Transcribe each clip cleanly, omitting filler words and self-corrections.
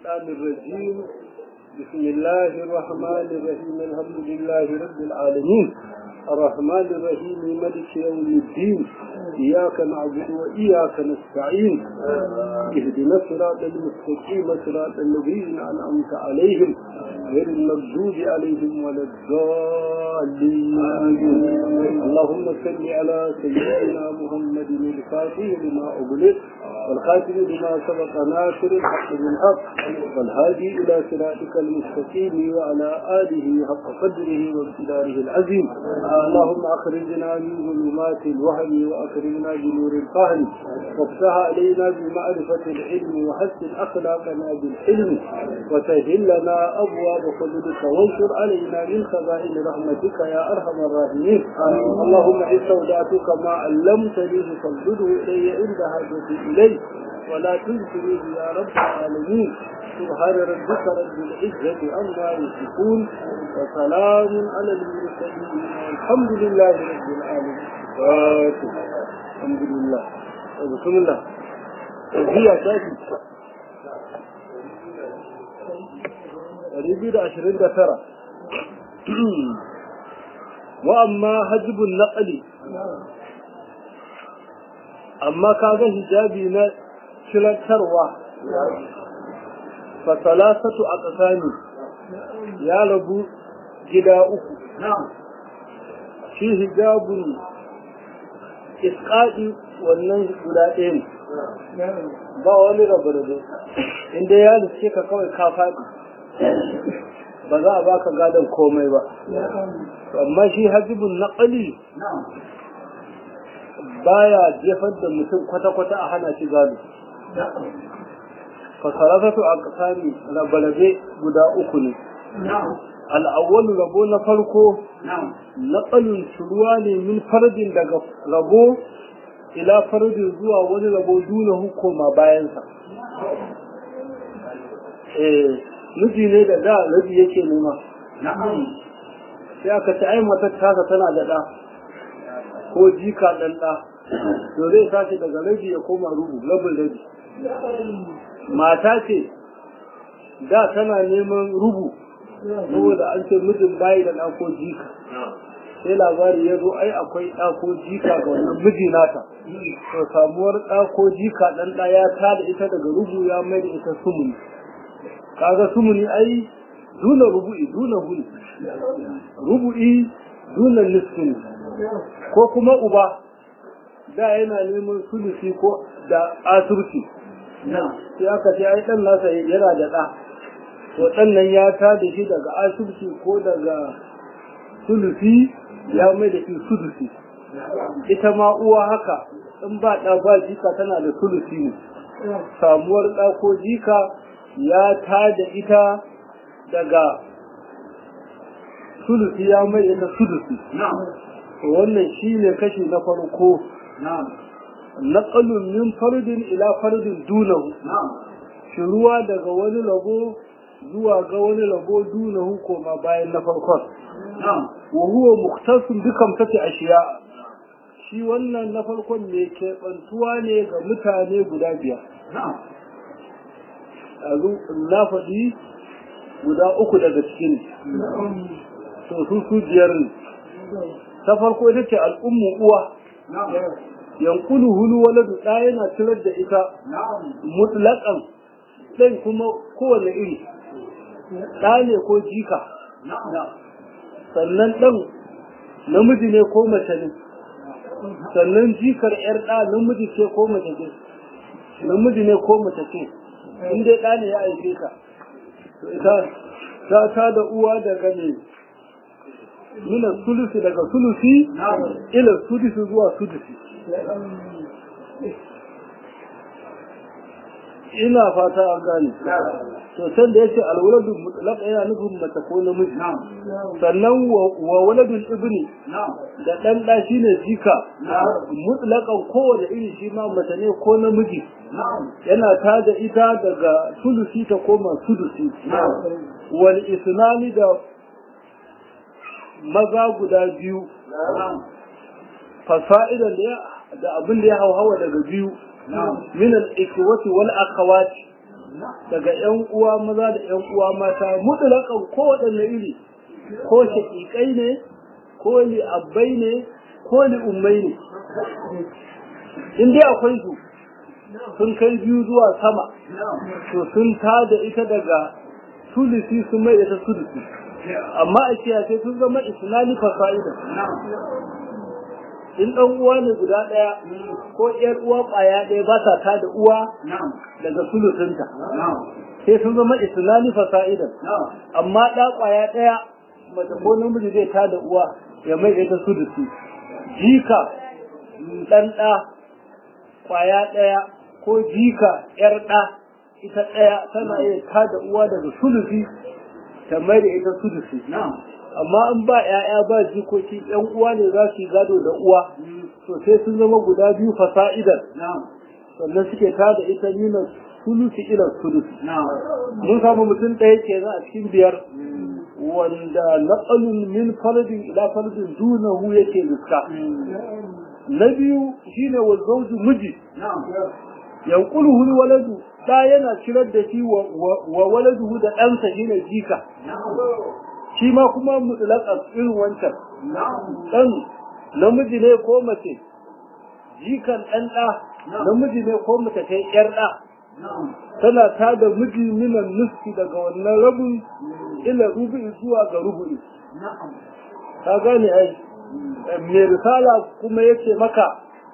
الشيطان الرجيم بسم الله الرحمن الرحيم الحمد لله رب العالمين الرحمن الرحيم ملك يوم الدين إياك نعبد وإياك نستعين اهدنا الصراط المستقيم صراط الذين أنعمت عليهم غير المغضوب عليهم ولا الضالين اللهم صل على سيدنا محمد الفاتح لما أغلق والخاتم لما سبق ناصر الحق بالحق والهادي إلى صراطك المستقيم وعلى آله حق قدره وامتداره العظيم اللهم أخرجنا من ظلمات الوهم وأكرمنا بنور الفهم وافتح علينا بمعرفة العلم وحسن أخلاقنا بالحلم وسهل لنا أبواب فضلك وانشر علينا من خزائن رحمتك يا أرحم الراحمين اللهم إن استودعتك ما علمتني فردده إلي عند حاجتي إليه ولا تنسني يا رب العالمين سبحان ربك رب العزة عما يصفون وسلام على المرسلين والحمد لله رب العالمين الحمد لله بسم الله هي شاكي ربيد 29 وأما حجب النقل أما كان حجابي شلتروا فثلاثة أقسام يا رب جداؤك في حجاب إسقاطي wannan guda ɗaya ne ba wani rabu inda ya dace ka kawai ka faɗi ba za a baka gadon komai ba amma shi hajibun naqali baya jefar da mutum kwata-kwata a hana shi gado fasarafatu a ƙasari rabalabe guda uku ne al'awwalu rabo na farko naqalun shuruwa ne min farjin daga rabo ila farjin zuwa wani rabo duna hukuma bayansa miji ne da rabi yake nema sai aka ci ai matar tasa tana da ɗa ko jika ɗan ɗa to zai tashi daga rabi ya koma rabin rabi mata ce da tana neman rubu saboda an ce mijin bayi da ɗa ko jika sai labari ya zo ai akwai ɗa ko jika ga wannan miji nata to samuwar ɗa ko jika ɗan ɗa ya tada ita daga rubu ya mai da ita sumuni kaga sumuni ai duna rubu'i duna huli rubu'i duna nisfin ko kuma uba da yana neman sulusi ko da asurci sai aka ce ai dan nasa yana da ɗa to dan nan ya tada shi daga asurci ko daga sulusi ya mai da shi sulusi ita ma uwa haka in ba ɗa ba jika tana da sulusi ne samuwar ɗa ko jika ya tada ita daga sulusi ya mai da sulusi wannan shine kashi na farko naqalun min fardin ila fardin dunahu shiruwa daga wani labo zuwa ga wani labo dunahu koma bayan na farkon wa huwa mukhtasun dukan fati ashiya shi wannan na farkon ne ke bantuwa ne ga mutane guda biyar na faɗi guda uku daga cikin to su biyar ne ta farko ita ce al'ummu uwa yankulu hulu waladu ɗa yana cirar da ita mutlaƙan ɗan kuma kowane iri ɗa ne ko jika sannan ɗan namiji ne ko mace ne sannan jikar ‘yar ɗa namiji ce ko mace ce namiji ne ko mace ce in dai ɗa ne ya aike ka ita ta da uwa daga ne mina sulusi daga sulusi ila sudisi zuwa sudisi ina fata an gane to san da yace alwaladu mutlaq yana nufin mace ko namiji sannan wa waladul ibni da dan da shine jika mutlaqan kowace iri shi ma mace ne ko namiji yana tada ita daga sulusi ta koma sudusi wal isnani da maza guda biyu fasa'idan da abin da ya hawa daga biyu min al-ikwati wal akhawati daga ƴan uwa maza da ƴan uwa mata mutlaqan ko wadanne iri ko shaqiqai ne ko li abbai ne ko li ummai ne in dai akwai su sun kai biyu zuwa sama to sun tada ita daga sulusi sun mai ita sulusi amma a kiyaye sun zama isnani fasa'ida in dan uwa ne guda daya ko yar uwa kwaya daya ba ta tada uwa daga sulusinta sai sun zama isnani fasa'ida amma da kwaya daya mace ko namiji zai tada uwa ya mai ita sulusi jika dan da kwaya daya ko jika yar da ita daya tana iya tada uwa daga sulusi ta mai da ita sulusi amma in ba ƴaƴa ba jikoki ƴan uwa ne za su gado da uwa to sai sun zama guda biyu fasa'idan sannan suke tada ita nuna sulusi ila sulusi mun samu mutum ɗaya ke a cikin biyar wanda naqalun min faradin ila faradin dunahu yake riska na biyu shine wa zawju miji yanquluhu waladu da yana cirar da shi wa waladuhu da ɗansa shine jika shi ma kuma mutlaqan irin wancan dan namiji ne ko mace jikan dan da namiji ne ko mace kai yar da tana ta da miji minan nuski daga wannan rabin ila rubu'i zuwa ga rubu'i ka gane ai mai risala kuma yace maka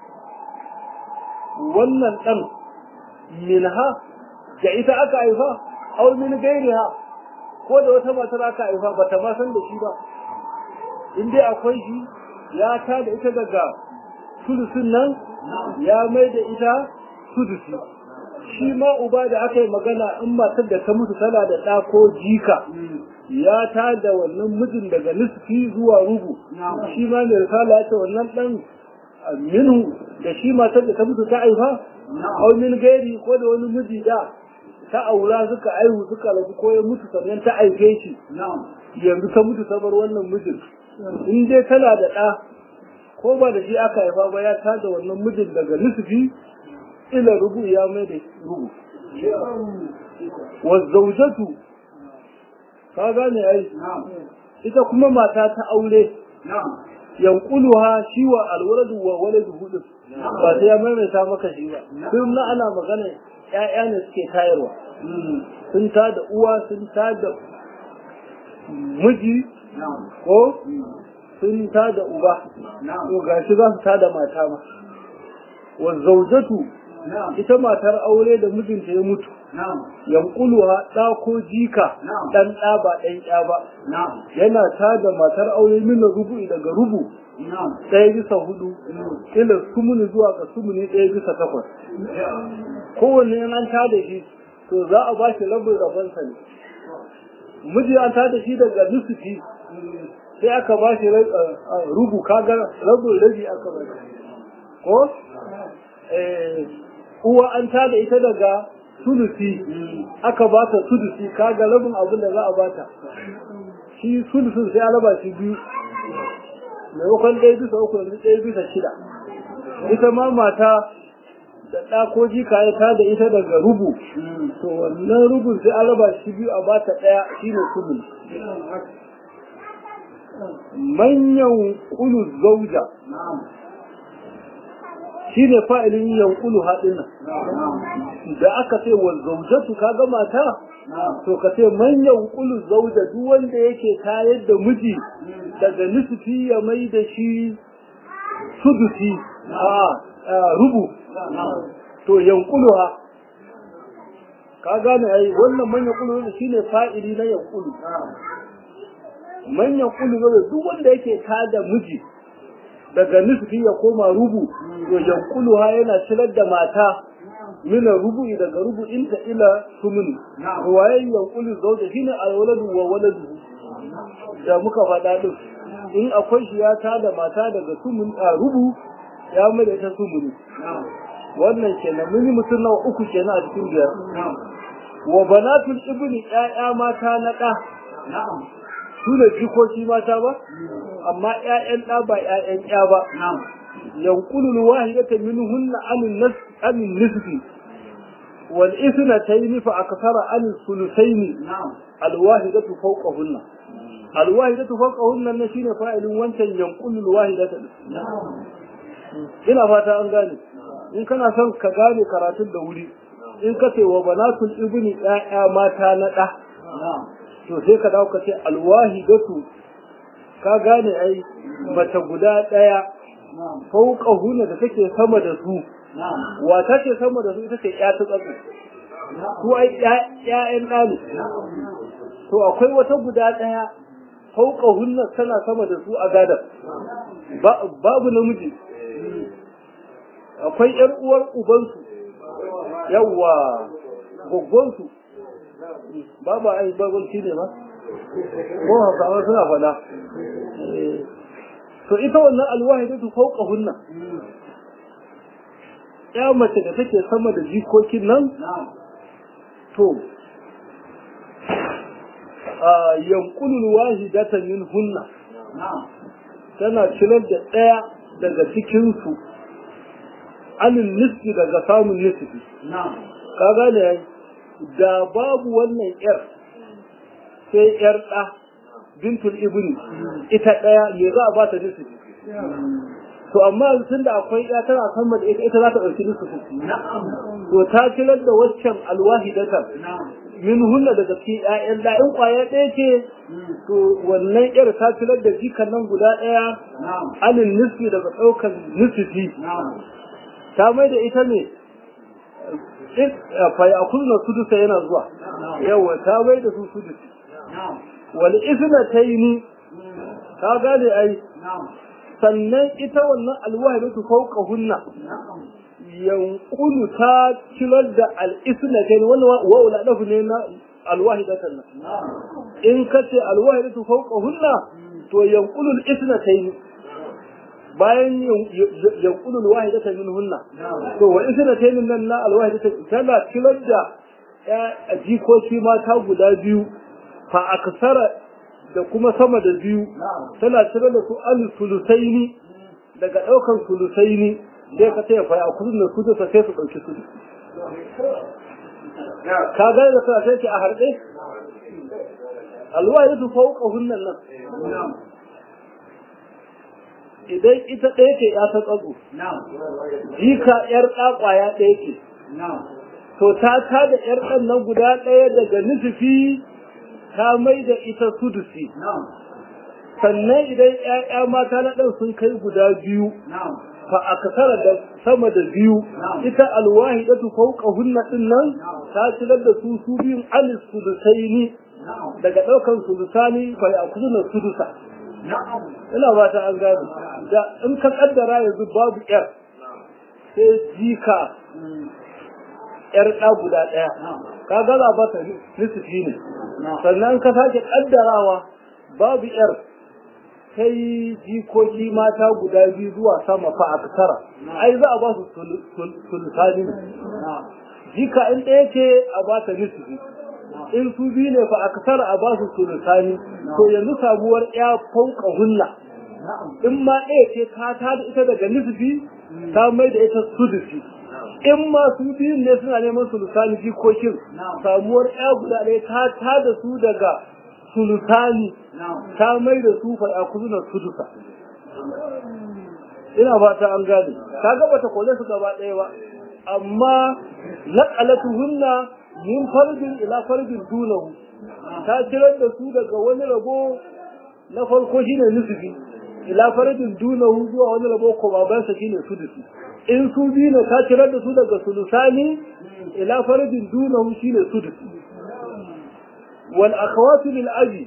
wannan dan minha da ita aka haifa au min gairiha ko da wata matar aka haifa ba ta ma san da shi ba in dai akwai shi ya ta da ita daga sulusun nan ya mai da ita sudusi shi ma uba da aka yi magana in matar da ta mutu tana da ɗa ko jika ya ta da wannan mijin daga nisfi zuwa rubu shi ma mai risala ya ce wannan ɗan minu da shi matar da ta mutu ta haifa au min gairi ko da wani miji da ta aura suka aihu suka rabu ko ya mutu sannan ta aife shi yanzu ta mutu ta bar wannan mijin in dai tana da ɗa ko ba da shi aka haifa ba ya tada wannan mijin daga nisfi ila rubu ya mai da rubu wa zawjatu ka gane ai ita kuma mata ta aure yanquluha shi wa alwaladu wa waladu hudu ba sai ya maimaita maka shi ba sun na ana magana ƴaƴa ne suke tayarwa sun tada uwa sun tada miji ko sun tada uba to gashi za su tada mata ma wa zawjatu ita matar aure da mijinta ya mutu yanquluha da ko jika dan da ba dan ya ba yana tada matar aure min rubu'i daga rubu ɗaya bisa hudu ila sumuni zuwa ga sumuni ɗaya bisa takwas kowanne an tada shi to za a ba shi rabin rabansa ne miji an tada shi daga nusufi sai aka ba shi rubu kaga rabin rabi aka ba ko uwa an tada ita daga sulusi aka ba ta sulusi kaga rabin abin da za a bata shi sulusin sai a raba shi biyu maimakon ɗaya bisa uku yanzu ɗaya bisa shida ita ma mata da ɗa ko jika ya tada ita daga rubu to wannan rubun sai an raba shi biyu a bata ɗaya shine sulusi manyan kulu zauja shi ne fa'ilin yankulu haɗin nan da aka ce wa zaujatu kaga mata to ka ce man yankulu zauja duk wanda yake tayar da miji daga nisfi ya mai da shi sudusi rubu to yankulu ha ka gane ai wannan man yankulu shi ne fa'ili na yankulu man yankulu zauja duk wanda yake tada miji daga nisfi ya koma rubu to yankuluha yana cilar da mata mina rubu'i daga rubu'inta ila sumuni waye yankulu zauja shine alwaladu wa waladu da muka faɗa din in akwai shi ya tada mata daga sumun rubu ya mai da ta sumuni wannan kenan mun yi mutum nawa uku kenan a cikin biyar wa banatul ibni ƴaƴa mata na ɗa su da jikoki mata ba amma ƴaƴan ɗa ba ƴaƴan ƴa ba yanqulul wahidata minhunna anin nisfi wal isnatayn fa akthara an thuluthayn alwahidatu fawqahunna alwahidatu fawqahunna ne shine fa'ilin wancan yanqulul wahidatu ina fata an gane in kana son ka gane karatun da wuri in ka ce wa banatul ibni ya'ya mata na da to sai ka dawo ka ce alwahidatu ka gane ai mace guda daya fawqahunna da take sama da su wa take sama da su ita ce ya ta tsatsu su ai ya'yan ɗani to akwai wata guda ɗaya fawqahunna tana sama da su a gadar babu namiji akwai ƴar uwar ubansu yawa goggonsu babu ai babun shi ne ba ko haka suna faɗa to ita wannan alwahidatu fawqahunna ya mace da take sama da jikokin nan to yanqulul wahidatan minhunna tana cilar da daya daga cikin su anin nisbi daga samun nisbi ka gane yayi da babu wannan yar sai yar da bintul ibni ita daya me za a ba ta nisbi to amma tun da akwai ya tana sama da ita za ta dauki nisbi to ta cilar da waccan alwahidatan min hunna daga cikin ƴaƴan da in kwaya ɗaya ce to wannan ƴar ta filar da jikan nan guda ɗaya alin nisfi daga ɗaukar nisfi ta mai da ita ne fa ya kulna sudusa yana zuwa yawa ta mai da su sudusi wal isnataini ka gane ai sannan ita wannan alwahidatu fawqahunna yanqulu ta cilar da al-isnatayn wannan wa'ula dafu ne na al-wahidatan in kace al-wahidatu fawqahunna to yanqulu al-isnatayn bayan yanqulu al-wahidatan minhunna to wa isnatayn nan na al-wahidatan tana cilar da jikoki mata guda biyu fa aksara da kuma sama da biyu tana cilar da su al-sulusaini daga daukan sulusaini sai ka taya faya kudin da su sai su dauki kudi ka ga da sai ce a harbe alwa yadu fauka hunnan nan idan ita ɗaya ce ya ta tsatsu jika yar ɗaƙwaya ɗaya ce to ta da yar ɗan nan guda ɗaya daga nufi ta mai da ita sudusi sannan idan ƴaƴa mata na ɗan sun kai guda biyu fa akasara da sama da biyu ita alwahidatu fawqahunna dinnan ta tilar da su biyun alis sudusaini daga daukan sudusani fa yakuna sudusa ina ba ta an gado da in ka kaddara yanzu babu yar sai jika yar da guda daya ka ga ba ta nisfi ne sannan ka sake kaddarawa babu yar sai jikoki mata guda biyu zuwa sama fa aksara ai za a ba su sulusani jika in ɗaya ce a ba ta nisfi in su biyu ne fa aksara a ba su sulusani to yanzu sabuwar ya fauka hunna in ma ɗaya ce ka ta da ita daga nisfi ta mai da ita sudusi in ma su biyu ne suna neman sulusani jikokin samuwar ya guda ɗaya ta da su daga sulusani ta mai da su faɗa kuzunan sudusa ina ba ta an gane ta gaba ta kole su gaba ɗaya ba amma naƙalatuhunna min farjin ila farjin dunahu ta kirar da su daga wani rabo na farko shine nisbi ila farjin dunahu zuwa wani rabo ko babansa shine sudusi in su biyu ne ta kirar da su daga sulusani ila farjin dunahu shine sudusi wal akhawatu lil abi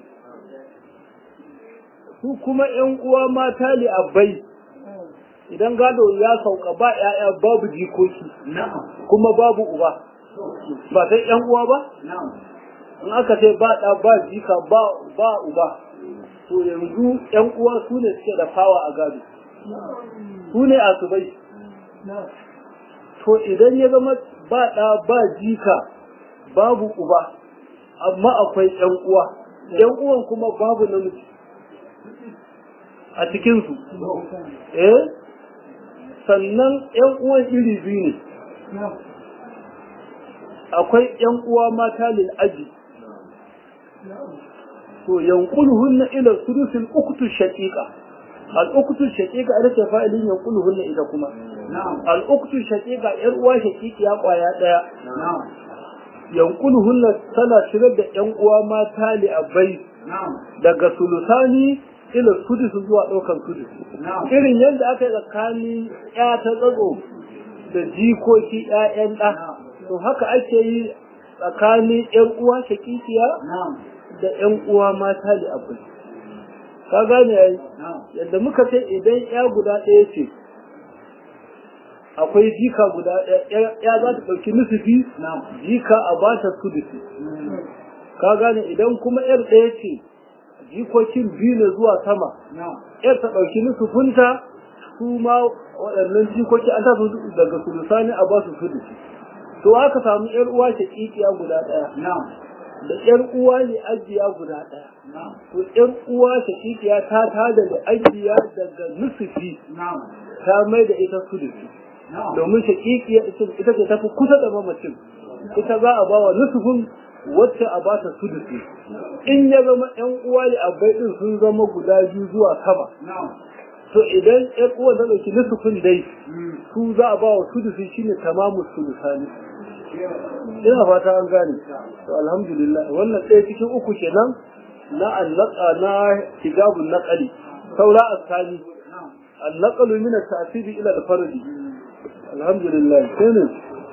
su kuma ƴan uwa mata li abbai idan gado ya sauka ba ƴaƴa babu jikoki kuma babu uba ba sai ƴan uwa ba in aka ce ba da ba jika ba uba to yanzu ƴan uwa su ne suke da fawa a gado su ne asubai to idan ya zama ba da ba jika babu uba amma akwai ƴan uwa ƴan uwan kuma babu namiji a cikinsu sannan ƴan uwan iri biyu ne akwai ƴan uwa mata lil aji to yanquluhunna ila sudusil ukhtu shaqiqa al ukhtu shaqiqa ita ce fa'ilin yanquluhunna ita kuma al ukhtu shaqiqa ƴar uwa shaqiqiya kwaya daya yanquluhunna tana shigar da ƴan uwa mata li abai daga sulusani ila sudus zuwa daukan sudus irin yadda aka yi tsakanin ya ta tsago da jikoki ƴaƴan ɗa to haka ake yi tsakanin ƴan uwa shaqiqiya da ƴan uwa mata da abu ka gane yayi yadda muka ce idan ya guda ɗaya ce akwai jika guda ɗaya ya za ta ɗauki nusufi jika a ba ta sudusi ka gane idan kuma ƴar ɗaya ce jikokin biyu ne zuwa sama ƴar ta ɗauki nusufinta su ma waɗannan jikoki an tafi daga sulusani a ba su sudusi to aka samu ƴar uwa shaƙiƙiya guda ɗaya da ƴar uwa ne ajiya guda ɗaya to ƴar uwa shaƙiƙiya ta tada da ajiya daga nusufi ta mai da ita sudusi domin shaƙiƙiya ita ce tafi kusa da mamacin ita za a ba wa nusufin wacce a ba ta sudusi in ya zama ƴan uwa ne abai ɗin sun zama guda biyu zuwa sama to idan ƴar uwa ta ɗauki nusufin dai su za a ba wa sudusi shine tamamu sulusani ina fata an gane to alhamdulillah wannan ɗaya cikin uku kenan na allaka na hijabun naqali saura asali annaqalu min at-ta'sib ila al-fardi alhamdulillah kenan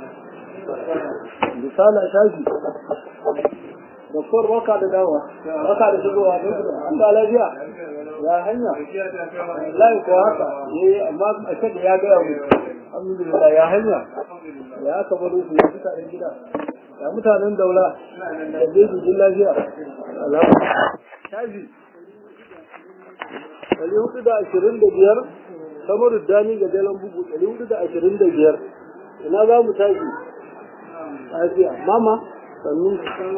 risala shafi doktor waka da dawa waka da shigowa da lafiya ya hanya wallahi ko haka amma a ce da ya ga mu alhamdulillah ya hanya ya aka baro su ya mutanen gida ya mutanen daula da zai jin lafiya shafi 425 kamar dani ga dalan bugu 425 ina za mu tashi lafiya mama sannu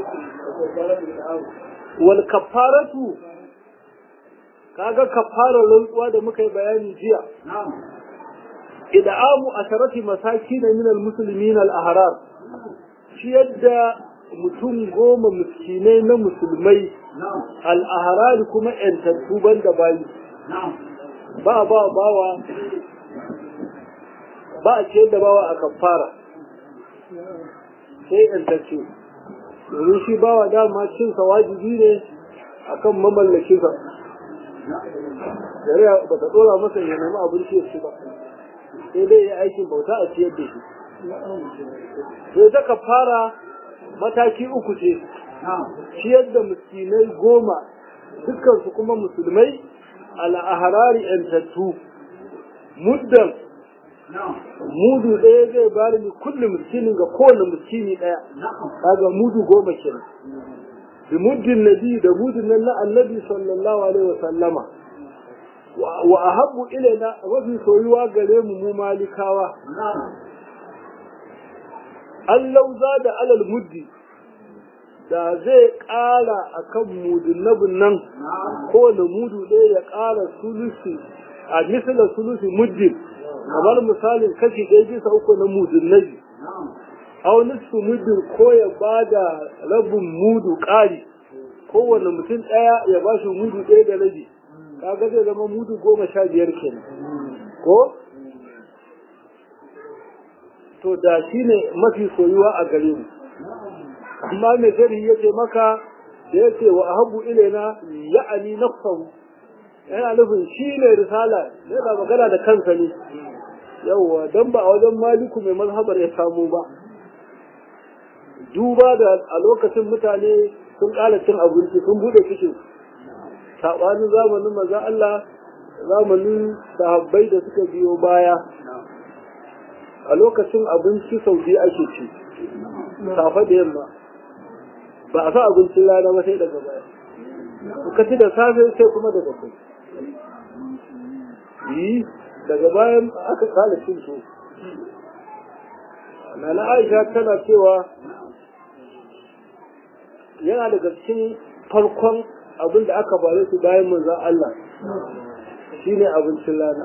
wal kafaratu kaga kafarar rantsuwa da muka yi bayani jiya id'amu asharati masakin min almuslimin al-ahrar shi yadda mutum 10 miskinai na musulmai al-ahrar kuma yantattu banda bayi ba a ce da bawa a kafara sai yantattu domin shi bawa dama cinsa wajibi ne akan mamallakinsa shari'a ba ta dora masa ya nemi abinci ya ci ba sai dai ya aikin bauta a ciyar da shi sai ta kafara mataki uku ce ciyar da miskinai 10 dukkansu kuma musulmai al'aharari yantattu muddan mudu ɗaya zai bari ni kulle miskinin ga kowane miskini ɗaya kaga mudu 10 kenan bi muddin nabi da mudin nan na annabi sallallahu alaihi wa sallama wa ahabbu ilaina wafi soyuwa gare mu malikawa Allah da alal muddi da zai ƙara akan mudin nabin nan kowane mudu ɗaya ya ƙara sulusi a misalar sulusi muddin kamar misalin kashi 1/3 na mudin nabi aw nisfu muddin ko ya bada rabin mudu ƙari kowane mutum ɗaya ya ba shi mudu 1.5 kaga zai zama mudu 15 kenan ko to da shine mafi soyuwa a gare mu amma me gari yace maka da yace wa ahabbu ilaina ya'ani nafsuhu yana nufin shine risala yana magana da kansa ne yawa dan ba a wajen maliku mai mazhabar ya samu ba duba da a lokacin mutane sun ƙara cin abinci sun bude cikin sabanin zamanin maza Allah zamanin sahabbai da suka biyo baya a lokacin abinci sau biyu ake ci safa da yamma ba a sa abincin rana ba sai daga baya ka ci da safe sai kuma daga kai yi daga bayan aka kala cin su na Aisha tana cewa yana daga cikin farkon abin da aka bare su bayan manzon Allah shine abincin rana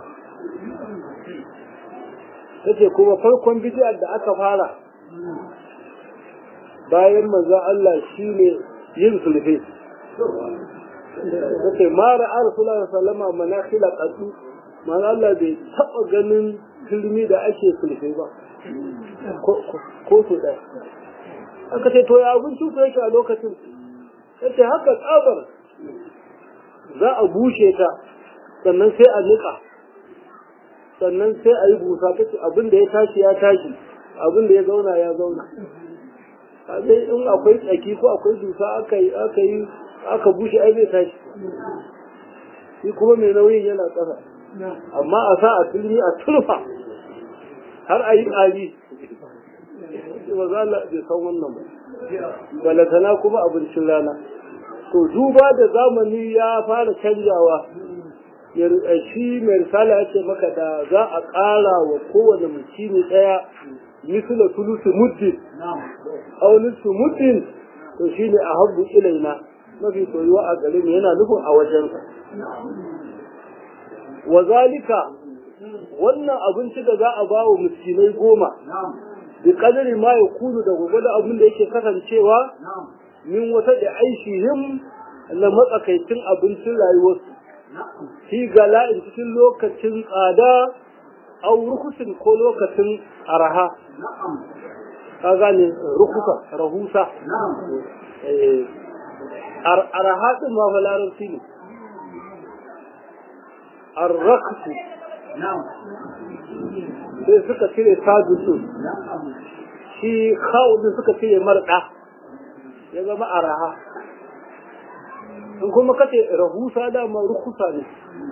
tace kuma farkon bid'ar da aka fara bayan manzon Allah shine yin sulfe sai mara Rasulullah sallallahu alaihi manakila qadu manzon Allah bai taba ganin turmi da ake sulfe ba ko su da aka ce to ya abinci ku yake a lokacin yace haka tsabar za a bushe ta sannan sai a nika sannan sai a yi busa kace abin da ya tashi ya tashi abin da ya zauna ya zauna sai in akwai tsaki ko akwai dusa aka bushe ai zai tashi shi kuma mai nauyin yana ƙasa amma a sa a turmi a turfa har a yi ƙari ba za a bai san wannan ba balatana kuma abincin rana to duba da zamani ya fara canjawa shi mai risala ya ce maka da za a ƙara wa kowane mutumi ɗaya misula sulusu muddin auninsu muddin to shi ne a habbu ilaina mafi soyuwa a gare mu yana nufin a wajensa wa zalika wannan abinci da za a ba wa miskinai 10 bi kadari ma ya kunu da gwagwada abin da yake kasancewa min wata da aishihim na matsakaicin abincin rayuwarsu shi gala'in cikin lokacin tsada au rukusin ko lokacin araha ka gane rahusa araha din ma fa larabci ne arraksu sai suka cire sajudu shi khawdin suka cire marda ya zama araha in kuma kace rahusa da ma rukusa ne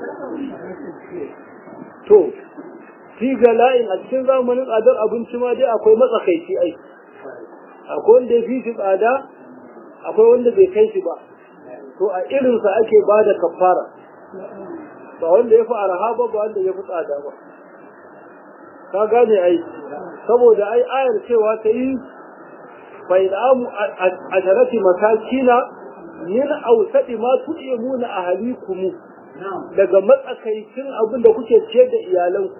to fi gala'in a cikin zamanin tsadar abinci ma dai akwai matsakaici ai akwai wanda ya fi shi tsada akwai wanda bai kai shi ba to a irinsa ake ba da kafara ba wanda ya fi araha ba wanda ya fi tsada ba ka gane ai saboda ai ayar cewa ta yi fa'idamu a sharati masakina min ausadi ma tu'imuna ahlikum daga matsakaicin abin da kuke ciyar da iyalanku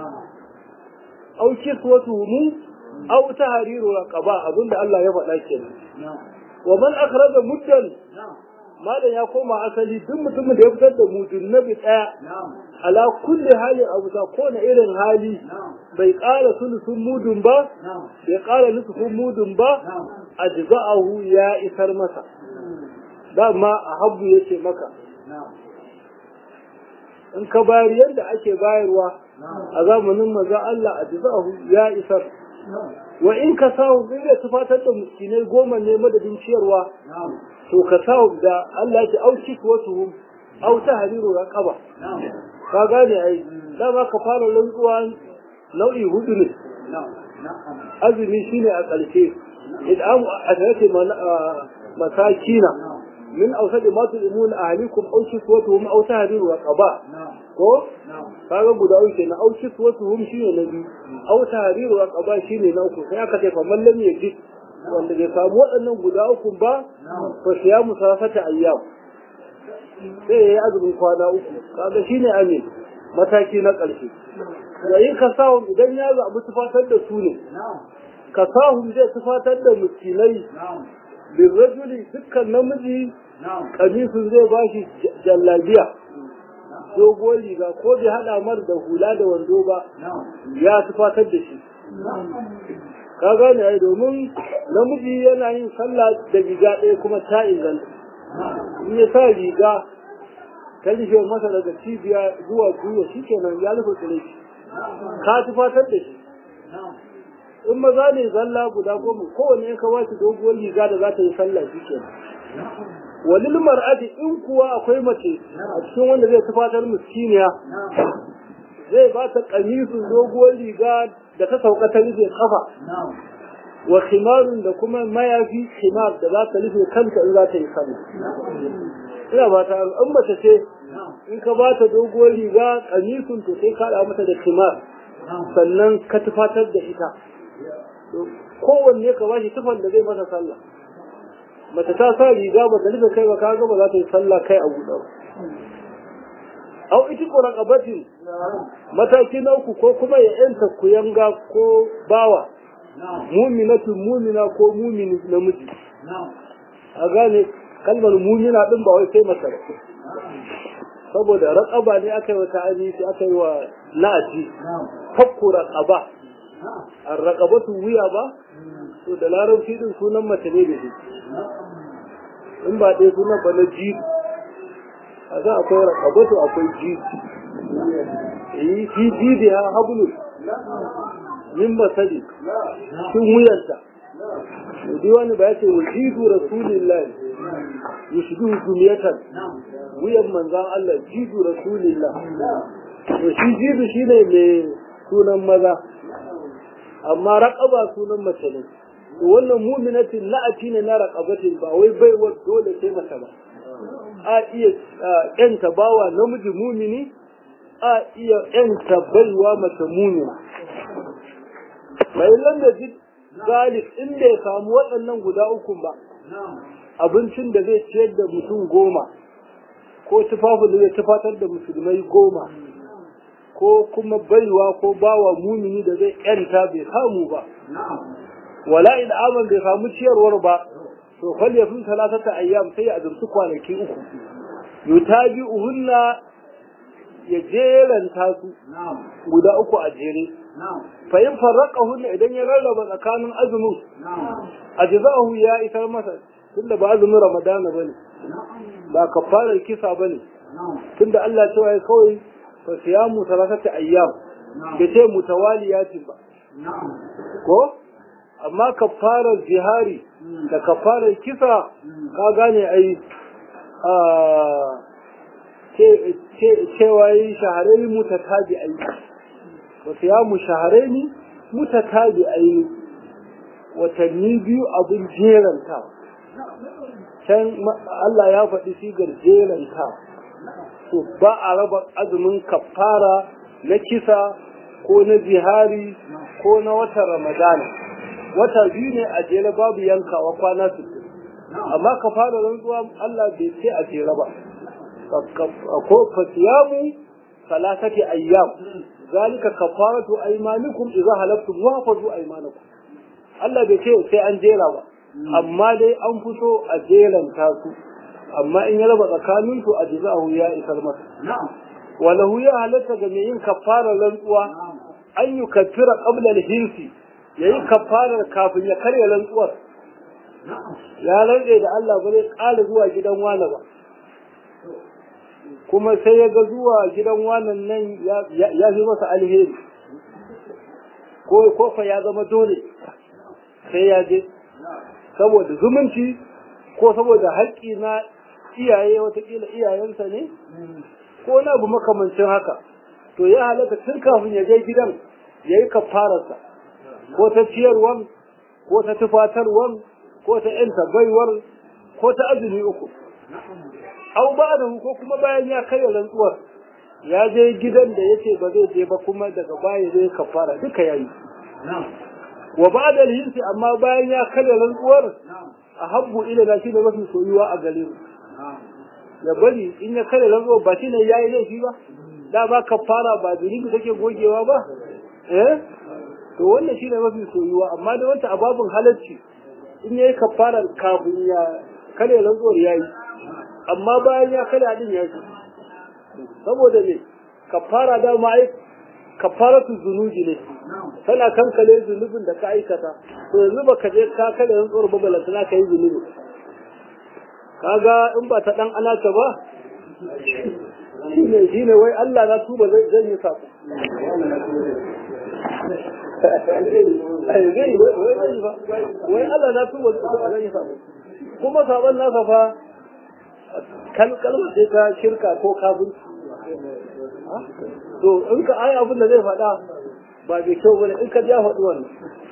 au kiswatuhum au tahriru raqaba abinda Allah ya faɗa kenan wa man akhraja muddan malan ya koma asali duk mutumin da ya fitar da mudun nabi daya ala kulli hali abu ta kona irin hali bai ƙara sulusun mudun ba bai ƙara nusufin mudun ba ajza'ahu ya isar masa dama a habbu yace maka in ka bayar yadda ake bayarwa a zamanin maza Allah a jizahu ya isar wa in ka sahu zai tufatar da miskinai 10 ne madadin ciyarwa to ka sahu da Allah ya auki wasu au ta hariru raqaba ka gane ai dama ka fara rantsuwa nau'i 4 ne azumi shine a ƙarshe idan a tace masakina min ausad ma tulimun ahlikum aw kiswatuhum aw tahriru raqaba ko kaga guda uku na aw kiswatuhum shine na biyu aw tahriru raqaba shine na uku sai aka ce fa man lam yajid wanda bai samu waɗannan guda uku ba to siya musafata ayyam sai yayi azumin kwana uku kaga shine amin mataki na ƙarshe yayin kasahu idan ya zabi tufatar da su ne kasahu zai tufatar da miskinai birrajuli dukkan namiji kamisun zai bashi jallabiya dogon riga ko bai hada mar da hula da wando ba ya tufatar da shi ka gane ai domin namiji yana yin sallah da riga ɗaya kuma ta inganta in ya sa riga ta rufe masa daga cibiya zuwa gwiwa shikenan ya rufe tsire shi ka tufatar da shi in maza ne zalla guda 10 kowanne ka wace doguwar riga da za ta yi sallah shikenan walil mar'ati in kuwa akwai mace a cikin wanda zai tufatar miskiniya zai ba ta kamisun doguwar riga da ta sauka ta rufe kafa wa khimarun da kuma mayafi khimar da za ta rufe kanta in za ta yi sallah ina ba ta in mace ce in ka ba ta doguwar riga kamisun to sai ka da mata da khimar sannan ka tufatar da ita kowanne ka bashi tufan da zai masa sallah mace ta sa riga ba ta rufe kai ba ka ga ba za ta yi sallah kai a guda au iti quraqabatin mataki na uku ko kuma ya yanta kuyanga ko bawa mu'minatu mu'mina ko mu'mini namiji a gane kalmar mu'mina din ba wai sai masa saboda raqaba ne aka yi wa ta'ani sai aka yi wa la'ati fakku raqaba ar-raqabatu wiya ba to da larabci din sunan mace ne da shi in ba dai sunan ba na ji a za akwai raqabatu akwai ji fi jidiha hablu min masadi sun wuyanta dai wani ba yace wajidu rasulillahi yushbihu dumiyatan wuyan manzan Allah jidu rasulillah to shi jidu shine mai sunan maza amma raqaba sunan mace ne to wannan mu'minatin la'ati ne na raqabatin ba wai baiwa dole sai mace ba a iya yanta bawa namiji mu'mini a iya yanta baiwa mace mu'mina bai landa ji galib inda ya samu waɗannan guda uku ba abincin da zai ciyar da mutum 10 ko tufafin da zai tufatar da musulmai 10 ko kuma baiwa ko bawa mumini da zai yanta bai samu ba wala il'aman bai samu ciyarwar ba to fal yafin salatata ayyam sai a zurtu kwanaki 3 yutabi uhunna ya jeranta su guda 3 a jere fa in farraqahunna idan ya rarraba tsakanin azumin ajza'ahu ya isar masa tunda ba azumin ramadana bane ba kafarar kisa bane tunda Allah ya ce kawai fa siyamu salatati ayyam bace mutawaliyatin ba ko amma kafarar zihari da kafarar kisa ka gane ai cewa yi shahararri mutatabi'ai wa siyamu shahararri mutatabi'ai watanni biyu abin jeranta can Allah ya faɗi sigar jeranta to ba a raba azumin kafara na kisa ko na zihari ko na watan ramadana wata biyu ne a jere babu yankawa kwana 60 amma kafara rantsuwa Allah bai ce a jere ba ko fasiyamu salasati ayyam zalika kafaratu aymanikum idza halaftum wa hafazu aymanakum Allah bai ce sai an jera ba amma dai an fito a jeranta su amma in ya raba tsakanin su ajza'u ya isar masa walahu ya halatta ga mai yin kafara rantsuwa an yi kafira qabla al-hinsi yayi kafarar kafin ya karya rantsuwar ya rantse da Allah ba zai ƙara zuwa gidan wani ba kuma sai ya ga zuwa gidan wannan nan ya fi masa alheri ko fa ya zama dole sai ya je saboda zumunci ko saboda haƙƙi na iyaye watakila iyayensa ne ko na abu makamancin haka to ya halatta tun kafin ya je gidan ya yi kafararsa ko ta ciyarwan ko ta tufatarwan ko ta yanta baiwar ko ta azumi 3 au ba da ko kuma bayan ya kai rantsuwar ya je gidan da yace ba zai je ba kuma daga baya zai kafara duka yayi wa ba'da al-hinsi amma bayan ya kai rantsuwar ahabbu ila da shi da mafi soyuwa a gare mu ya bari in ya kai rantsuwar ba shi ne yayi laifi ba da ba kafara ba zunubi take gogewa ba to wannan shi ne mafi soyuwa amma da wata ababun halacci in yayi kafara kafin ya kai rantsuwar yayi amma bayan ya kada din ya ji saboda ne kafara da ma ai kafaratu zunubi ne tana kankale zunubin da ka aikata to yanzu baka je ka kada yan tsoro ba balantana kai zunubi kaga in ba ta dan alaka ba shine wai Allah na tuba zan yi sako wai Allah na tuba zan yi sako kuma sabon nasa fa kalmar sai ta shirka ko kafirci to in ka ai abin da zai faɗa ba da kyau bane in ka ja faɗi wannan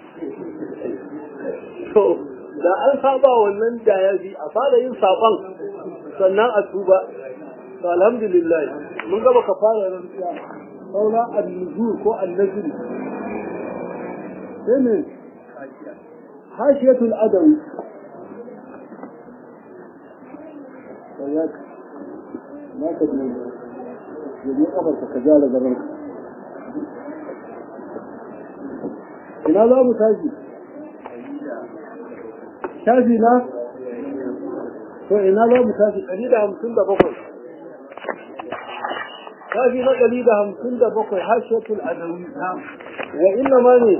to da an saba wannan da ya bi a fara yin saban sannan a tuba to alhamdulillah mun gaba ka fara rantsuwa saura an-nuzur ko an-nazr sai hashiyatul adawi ما تدري يجي قبرك كجال قبرك هنا لا متاجي shafi na to ina za mu tafi 157 shafi na 157 hashiyatul adawi wa inna ma ne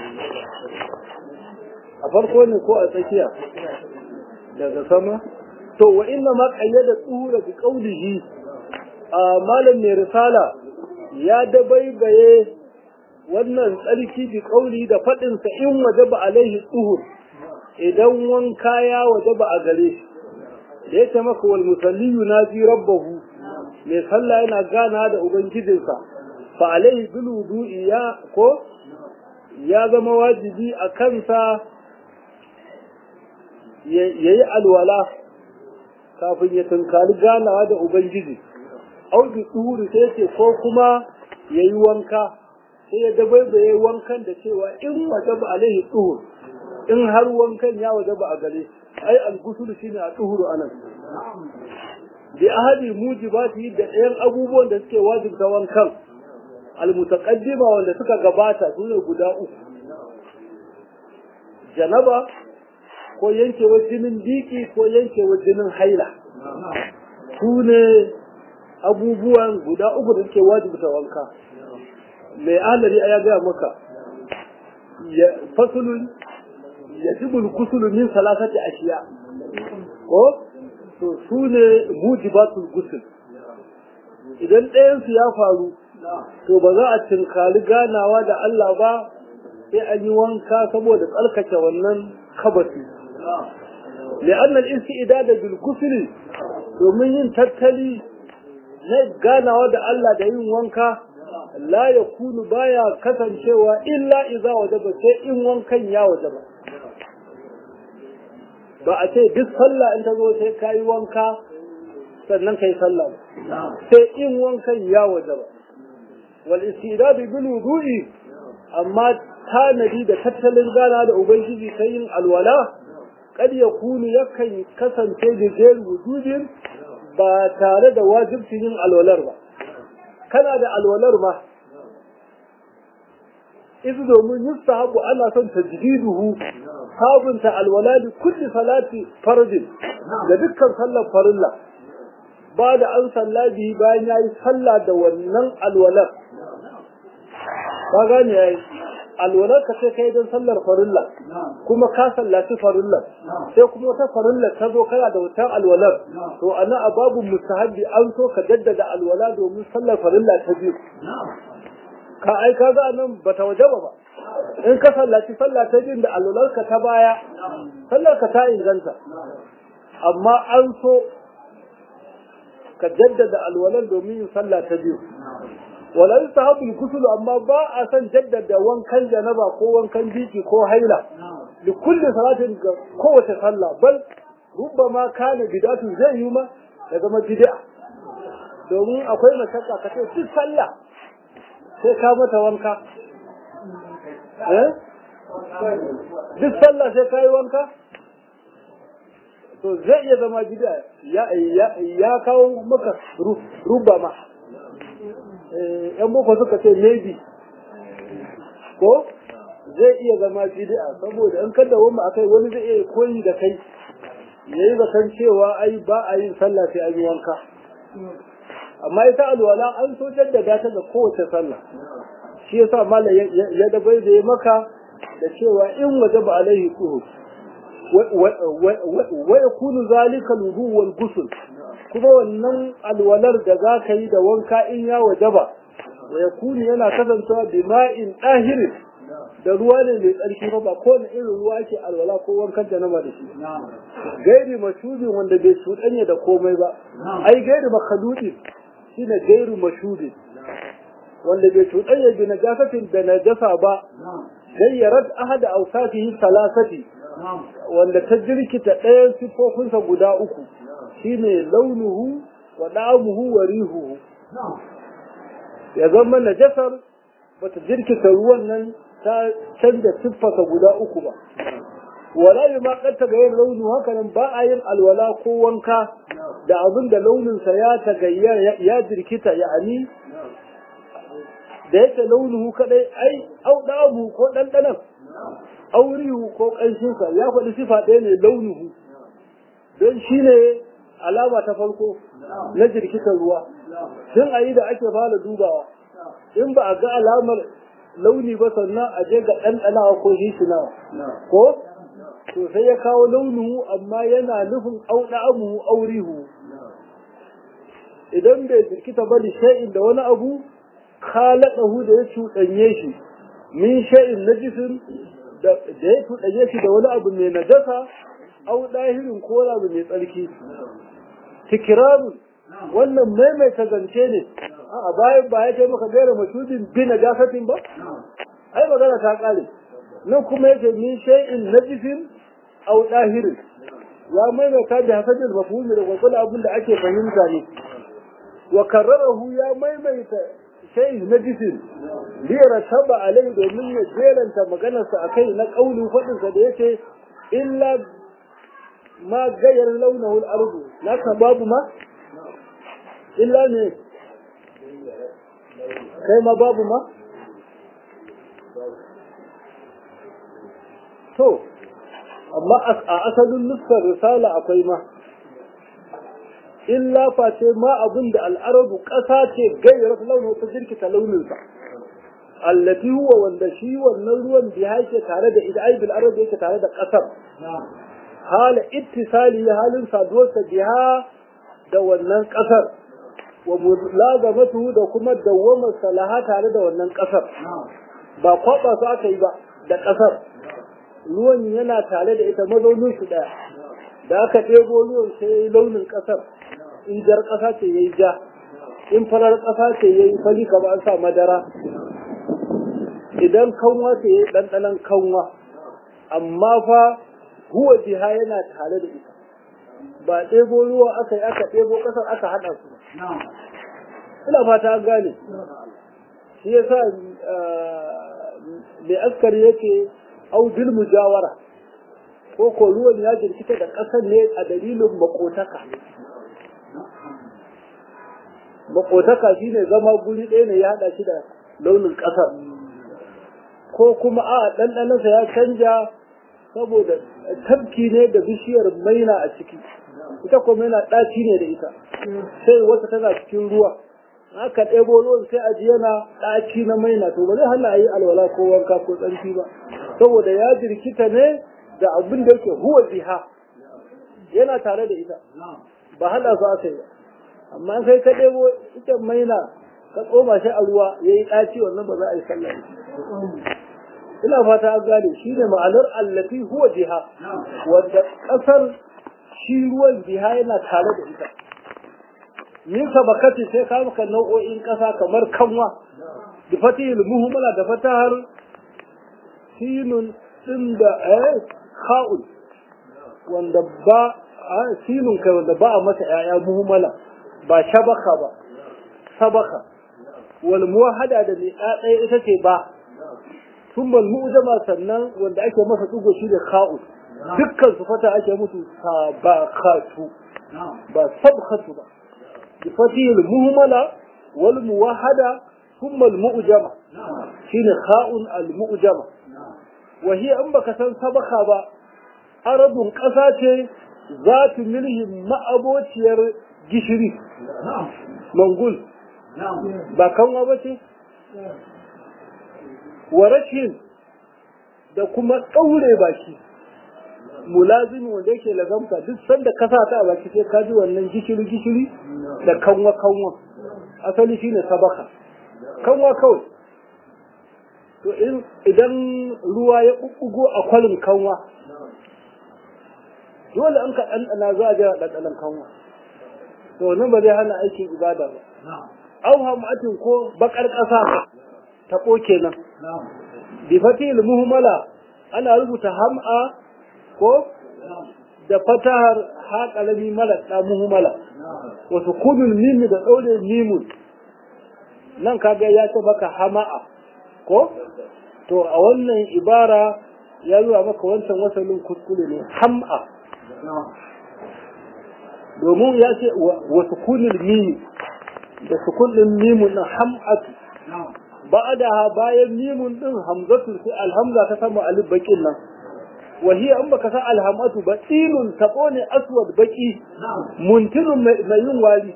a farko ne ko a tsakiya daga sama to wa inna ma qayyada tsura bi qawlihi malam mai risala ya dabaibaye wannan tsarki bi qawli da fadin sa in wajaba alaihi tuhur idan wanka ya wajaba a gare shi da yake maka wal musalli yunaji rabbahu mai sallah yana gana da ubangijinsa fa alaihi bil wudu'i ya zama wajibi a kansa yayi alwala kafin ya tunkari ganawa da ubangiji au bi tuhuri sai ce ko kuma yayi wanka sai ya dabaibaye wankan da cewa in wajaba alaihi tuhur in har wankan ya wajaba a gare ai al-ghusl shine a tuhuru anan bi ahadi mujibati da ɗayan abubuwan da suke wajibta wankan al-mutaqaddima wanda suka gabata sune guda uku janaba ko yankewar jinin biki ko yankewar jinin haila sune abubuwan guda uku da suke wajibta wanka mai alari ya ga maka ya fasulun yajibul ghusl min salasati ashiya ko to sune mujibatul ghusl idan ɗayan su ya faru to ba za a tinkali ganawa da Allah ba sai an yi wanka saboda tsarkake wannan kabasi li'anna al-istidad bil ghusl domin yin tattali na ganawa da Allah da yin wanka la yakunu baya kasancewa illa idza wajaba sai in wankan ya wajaba ba a ce duk sallah in ta zo sai ka yi wanka sannan ka yi sallah sai in wankan ya waje ba wal istidad bil wudu'i amma tanadi da tattalin gana da ubangiji kai yin alwala kad yakunu yakan kasance da jeri wujudin ba tare da wajibcin yin alwalar ba kana da alwalar ma idan domin yustahabu ana son tajdiduhu sabunta alwala da kulli salati fardin da dukkan sallar farilla ba da an sallabi bayan yayi sallah da wannan alwalar ka gane yayi alwalar ka sai kai don sallar farilla kuma ka sallaci farilla sai kuma wata farilla ta zo kana da wutar alwalar to ana a babu mustahabi an so ka jaddada alwala domin sallar farilla ta biyu ka aika ga nan bata wajaba ba in ka sallaci sallah ta jin da alwalarka ta baya sallarka ta inganta amma an so ka jaddada alwalar domin yin sallah ta biyu wala yustahabu al-ghusl amma ba a san jaddada wankan janaba ko wankan biki ko haila li kulli salatin ga kowace sallah bal rubbama kana bid'atu zai yi ma ya zama bid'a domin akwai mashakka kace duk sallah sai ka mata wanka duk sallah sai ka yi wanka to zai iya zama bid'a ya kawo maka rubama yan boko suka ce maybe ko zai iya zama bid'a saboda in kada wani akai wani zai iya koyi da kai yayi zakan cewa ai ba a yin sallah sai an yi wanka amma ita alwala an so jaddada ta ga kowace sallah shi yasa mallan ya dabai da maka da cewa in wajaba alaihi tuhur wa yakunu zalika al-wudu wal ghusl kuma wannan alwalar da zaka yi da wanka in ya wajaba wa yakunu yana kasancewa bima'in dahirin da ruwa ne mai tsarki ba ko ne irin ruwa ke alwala ko wankan janaba da shi gairi mashudin wanda bai shudanye da komai ba ai gairi makhaludi shine gairu mashudin wanda bai shudanye bi najasatin da najasa ba gayyarat ahad awsafihi salasati wanda ta jirkita ɗayan sifofinsa guda uku shine launuhu wa da'amuhu wa rihuhu ya zama najasar bata jirkita ruwan nan ta canza siffarsa guda uku ba wala yi ma ƙarta ga yin launu haka nan ba a yin alwala ko wanka da abin da launinsa ya tagayyar ya jirkita ya'ani da yake launuhu kadai ai au da'amu ko ɗanɗanan aurihu ko ƙanshinsa ya faɗi sifa ɗaya ne launuhu don shi ne alama ta farko na jirkitar ruwa tun a yi da ake fara dubawa in ba a ga alamar launi ba sannan a je ga ɗanɗanawa ko hishinawa ko to sai ya kawo launuhu amma yana nufin auɗa'amuhu aurihu idan bai jirkita ba da shay'in da wani abu khalaqahu da ya cuɗanye shi min shay'in najisin da ya cuɗanye shi da wani abu mai najasa au dahirin ko abu mai tsarki tikirarun wannan maimaita zance ne a bayan ba ya ce maka gaira mashudin bi najasatin ba ai magana ta kare nan kuma yake min shay'in najisin au dahirin ya maimaita da hasadin mafhumi da gwagwada abin da ake fahimta ne wa karrarahu ya maimaita shay'in najisin liyara taba alai domin ya jeranta maganarsa akai na kaulin fadinsa da yake illa ma gayar launahu al-ardu naka babu ma illa ne kai ma babu ma to amma a asalin nuskar risala akwai ma illa face ma abin da al'arabu ƙasa ce gairar launin ta jirkita launinsa allati huwa wanda shi wannan ruwan da yake tare da ida aibil arabu yake tare da ƙasar hala ittisali halin saduwarsa biha da wannan ƙasar wa mulazamatu da kuma dawwamar salaha tare da wannan ƙasar ba kwaba su aka yi ba da ƙasar ruwan yana tare da ita mazaunin su ɗaya da aka ɗebo ruwan sai launin ƙasar in jar ƙasa ce yayi ja in farar ƙasa ce yayi fari kamar an sa madara idan kanwa ce yayi ɗanɗanon kanwa amma fa huwa jiha yana tare da ita ba ɗebo ruwa aka yi aka ɗebo ƙasar aka haɗa su ina fata an gane shi yasa mai askari yake audil mujawara ko ko ruwan ya jirkita da ƙasar ne a dalilin makotaka makotaka shine zama guri ɗaya ne ya haɗa shi da launin ƙasar ko kuma a ɗanɗanansa ya canja saboda tabki ne da bishiyar maina a ciki ita kuma maina ɗaci ne da ita sai wata tana cikin ruwa aka ɗebo ruwan sai a ji yana ɗaci na maina to ba zai hana a yi alwala ko wanka ko tsarki ba saboda ya jirkita ne da abin da yake huwa jiha yana tare da ita ba hada su aka yi amma sai ka ɗebo ita maina ka tsoma shi a ruwa ya yi ɗaci wannan ba za a yi sallah ina fata an gane shi ne ma'anar allafi huwa jiha wanda ƙasar shi ruwan jiha yana tare da ita min sabakati sai ka maka nau'o'in ƙasa kamar kanwa da fatihil muhimmala da fatahar sinun ɗin da kha'ul wanda ba sinun kai wanda ba a masa ƴaƴa muhimmala ba shabaka ba sabaka wal muwahhada da mai ɗaya ita ce ba sun bal mu'jama sannan wanda ake masa tsugo shi da kha'ul dukkan su fata ake musu sabakatu ba sabkhatu ba bi fatihil muhimmala wal muwahhada ثم المؤجمة شين خاء المؤجمة وهي أن بكسان سبخة با عرب قساتي ذات مليه ما أبوتير جشري منقول باكون أبوتي ورشين da kuma ɗaure baki mulazimi wanda yake lazamta duk sanda kasa ta a baki sai ka ji wannan gishiri da kanwa asali shine sabaka kanwa kawai to idan ruwa ya ɓuɓɓugo a kwalin kanwa dole an ka ɗanɗana za a jira ɗanɗanan kanwa to nan ba zai hana aikin ibada ba au hamatin ko bakar ƙasa ta ɓoke nan bi fatil muhimmala ana rubuta ham'a ko da fatahar haƙalami malaka muhimmala wasu kudin mimi da ɗaure mimun nan kaga ya ce maka hama'a ko to a wannan ibara ya zuwa maka wancan wasalin kuskure ne ham'a domin ya ce wa sukunil mimi da sukunin mimun na ham'atu ba'daha bayan mimun din hamzatu sai alhamza ta sama alif bakin nan wahiya in baka san alhamatu ba tinun tabo ne aswad baki muntirun mai yin wari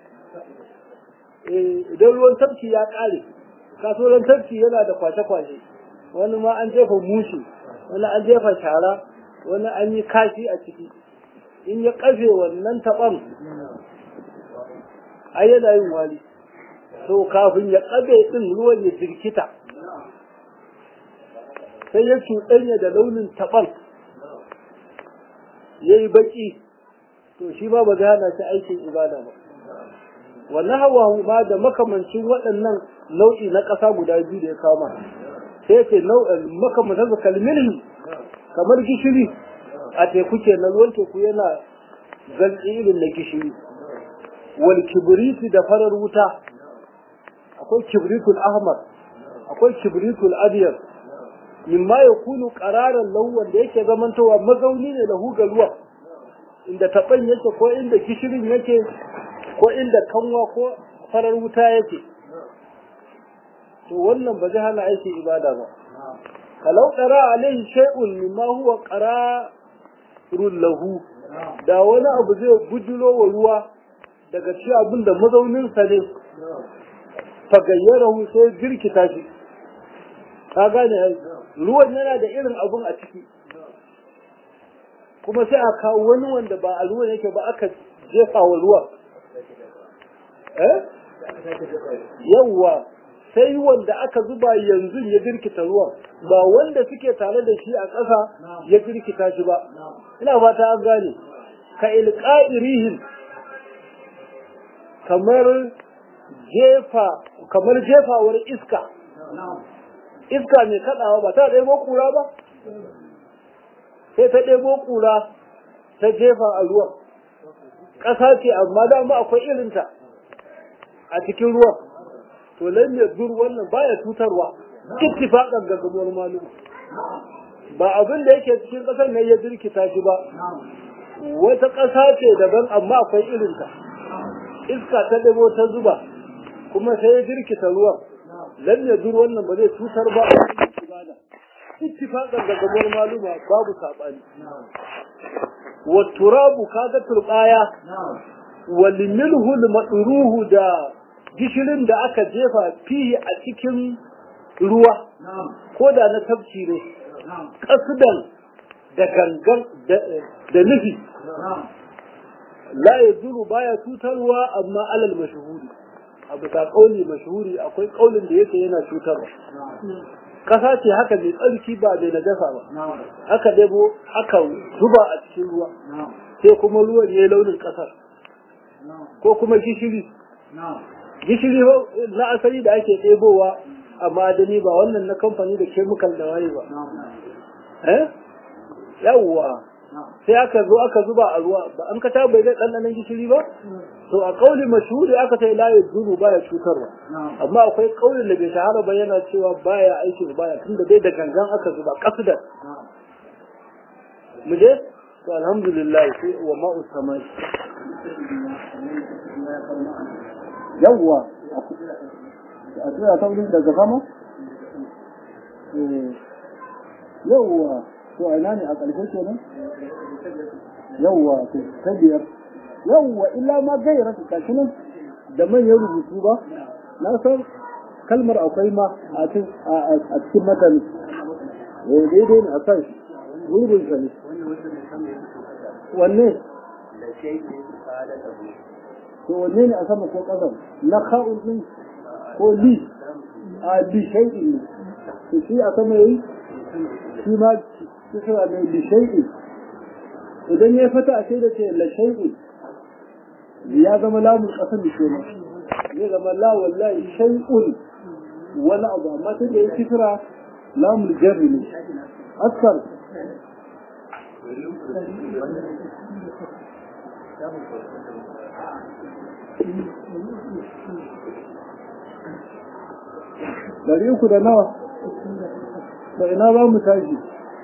idan ruwan tafki ya kare kaso ruwan tafki yana da kwace-kwace wani ma an jefa mushi wani an jefa shara wani an yi kashi a ciki in ya kafe wannan taban ai yana yin wari to kafin ya kabe din ruwan ya jirkita sai ya cuɗanya da launin taban yayi baki to shi ba zai hana shi aikin ibada ba wannan hawa ma da makamancin waɗannan nau'i na ƙasa guda biyu da ya kama sai ce nau'in makamantar da kalmilhi kamar gishiri a teku kenan ruwan teku yana zalci irin na gishiri wal kibriti da farar wuta akwai kibritul ahmar akwai kibritul abyad mimma yakunu qararan lawan da yake zamantowa mazauni ne da hugalwa inda taban yake ko inda gishirin yake ko inda kanwa ko farar wuta yake to wannan ba zai hana aiki ibada ba kalau qara alaihi shay'un mimma huwa qararun lahu da wani abu zai bujulo wa ruwa daga cikin abin da mazaunin sa ne fagayyarahu sai girkita shi ka gane ruwan yana da irin abun a ciki kuma sai a kawo wani wanda ba a ruwan yake ba aka jefa wa ruwan yawwa sai wanda aka zuba yanzu ya girkita ruwan ba wanda suke tare da shi a ƙasa ya girkita shi ba ina fata an gane ka ilqa'irihim kamar jefawar iska mai kadawa ba ta ɗebo kura ba sai ta ɗebo kura ta jefa a ruwan ƙasa ce amma dama akwai irinta a cikin ruwan to lan ya dur wannan baya tutarwa ittifaqan ga gaban malum ba abin da yake cikin ƙasar ne ya jirkita shi ba wata ƙasa ce daban amma akwai irinta iska ta ɗebo ta zuba kuma sai ya jirkita ruwan lan ya dur wannan ba zai tutar ba a cikin ibada ittifaqan ga gaban maluma babu sabani wa turabu kaga turbaya wal milhu al da gishirin da aka jefa fihi a cikin ruwa ko da na tafci ne kasdan da gangan da nufi la yazuru baya tutarwa amma alal mashhuri abu ta kauli mashhuri akwai kaulin da yake yana cutarwa kasa ce haka mai tsarki ba da najasa ba aka debo aka zuba a cikin ruwa sai kuma ruwan yayi launin kasar ko kuma gishiri na asali da ake ɗebowa a ma'adani ba wannan na kamfani da chemical da waye ba yawwa sai aka zo aka zuba a ruwa ba an ka ta bai zai ɗanɗanon gishiri ba to a kauli mashhuri aka ce la yazuru baya cutarwa amma akwai kaulin da bai shahara ba yana cewa baya aiki baya tunda dai da gangan aka zuba kasdan mu je to alhamdulillah sai wa ma'u samai yawwa a tura ta wurin daga sama yawwa to ina ne a ƙarshe kenan yawwa to ta biyar yawwa illa ma gaira ka kashi nan da manyan rubutu ba na san kalmar akwai ma a cikin matan daidai ne a kan shi wurin sa ne wanne to wanne ne a sama ko ƙasan na ka'un din ko li a bi shay'in to shi a sama yayi shi ma shi suna da bi shay'in idan ya fata a sai da ce la shay'in ya zama lamun ƙasan da ke nan zai zama la wallahi shay'un wani abu amma sai da ya kisra lamun jarri ne askar dari uku da nawa da ina za mu tashi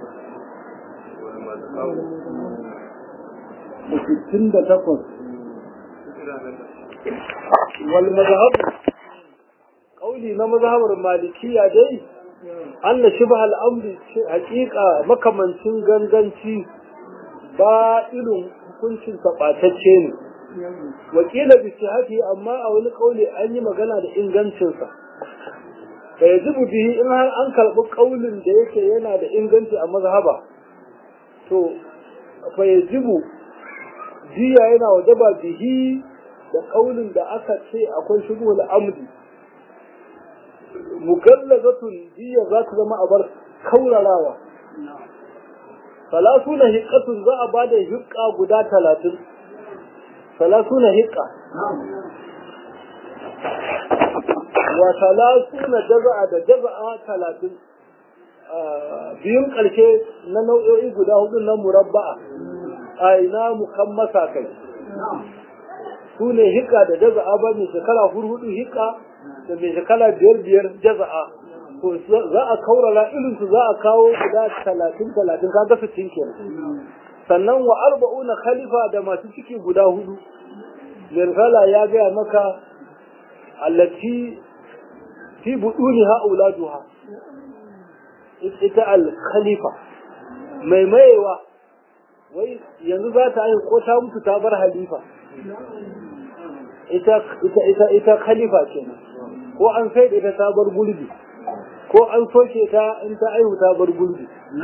da 68 wal mazhab kauli na mazhabar malikiya dai anna shibha al-amri haqiqa makamancin ganganci ba ilun hukuncin sabatacce ne wakila bi sihhati amma a wani kauli an yi magana da ingancin sa fa yajibu bihi in har an karbi kaulin da yake yana da inganci a mazhaba to fa yajibu diya yana wajaba bihi da kaulin da aka ce akwai shibhul amri mugallazatun diya za ta zama abar kaurarawa salasuna hiqqatun za a bada hiqqa guda 30 salasuna hiqqa wa salasuna jaza'a da jaza'a 30 biyun karshe na nau'o'i guda hudu na murabba'a aina mukammasa kai sune hiqqa da jaza'a ba ne shekara hurhudu hiqqa da mai shekara biyar jaza'a to za a kaurara irinsu za a kawo guda 30 ka gasa cinkin sannan wa 40 khalifa da masu ciki guda hudu mirsala ya gaya maka allati fi buduniha auladuha ita al-khalifa mai maiwa wai yanzu za ta yi ko ta mutu ta bar halifa ita khalifa kenan ko an sai da ita ta bar gurbi ko an soke ta in ta aihu ta bar gurbi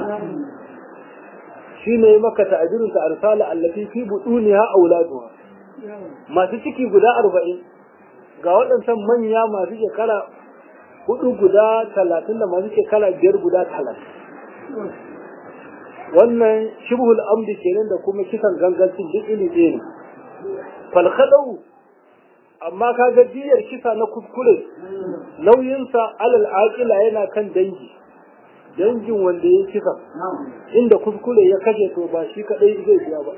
shine maka ta'abirin ta arsala allati fi buduniha auladuha masu ciki guda 40 ga waɗannan manya masu shekara 4 guda 30 da masu shekara 5 guda 30 wannan shibhul amdi kenan da kuma kisan gangancin duk iri ɗaya ne fal khadau amma kaga diyar kisa na kuskure nauyinsa alal aqila yana kan dangin wanda ya kisa inda kuskure ya kashe to ba shi kadai zai biya ba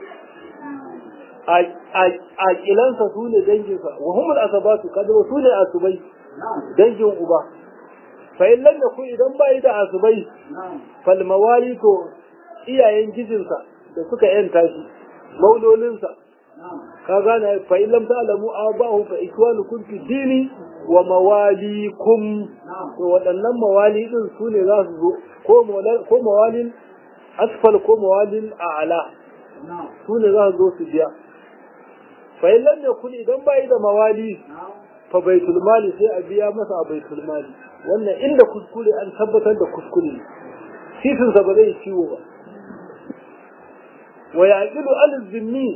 aqilansa su ne danginsa wa humul asabatu kada su ne asubai dangin uba fa illan da ku idan bai da asubai fal mawali to iyayen gijinsa da suka yanta shi maulolinsa ka gane fa illam ta'lamu abahu fa ikwanukum fi dini wa mawalikum to waɗannan mawali din su ne za su zo ko mawalin asfal ko mawalin a'la su ne za su zo su biya fa illam yakun idan bai da mawali fa baitul mali sai a biya masa a baitul mali wannan inda kuskure an tabbatar da kuskure sisin sa ba zai ciwo ba wa yaqidu al-zimmi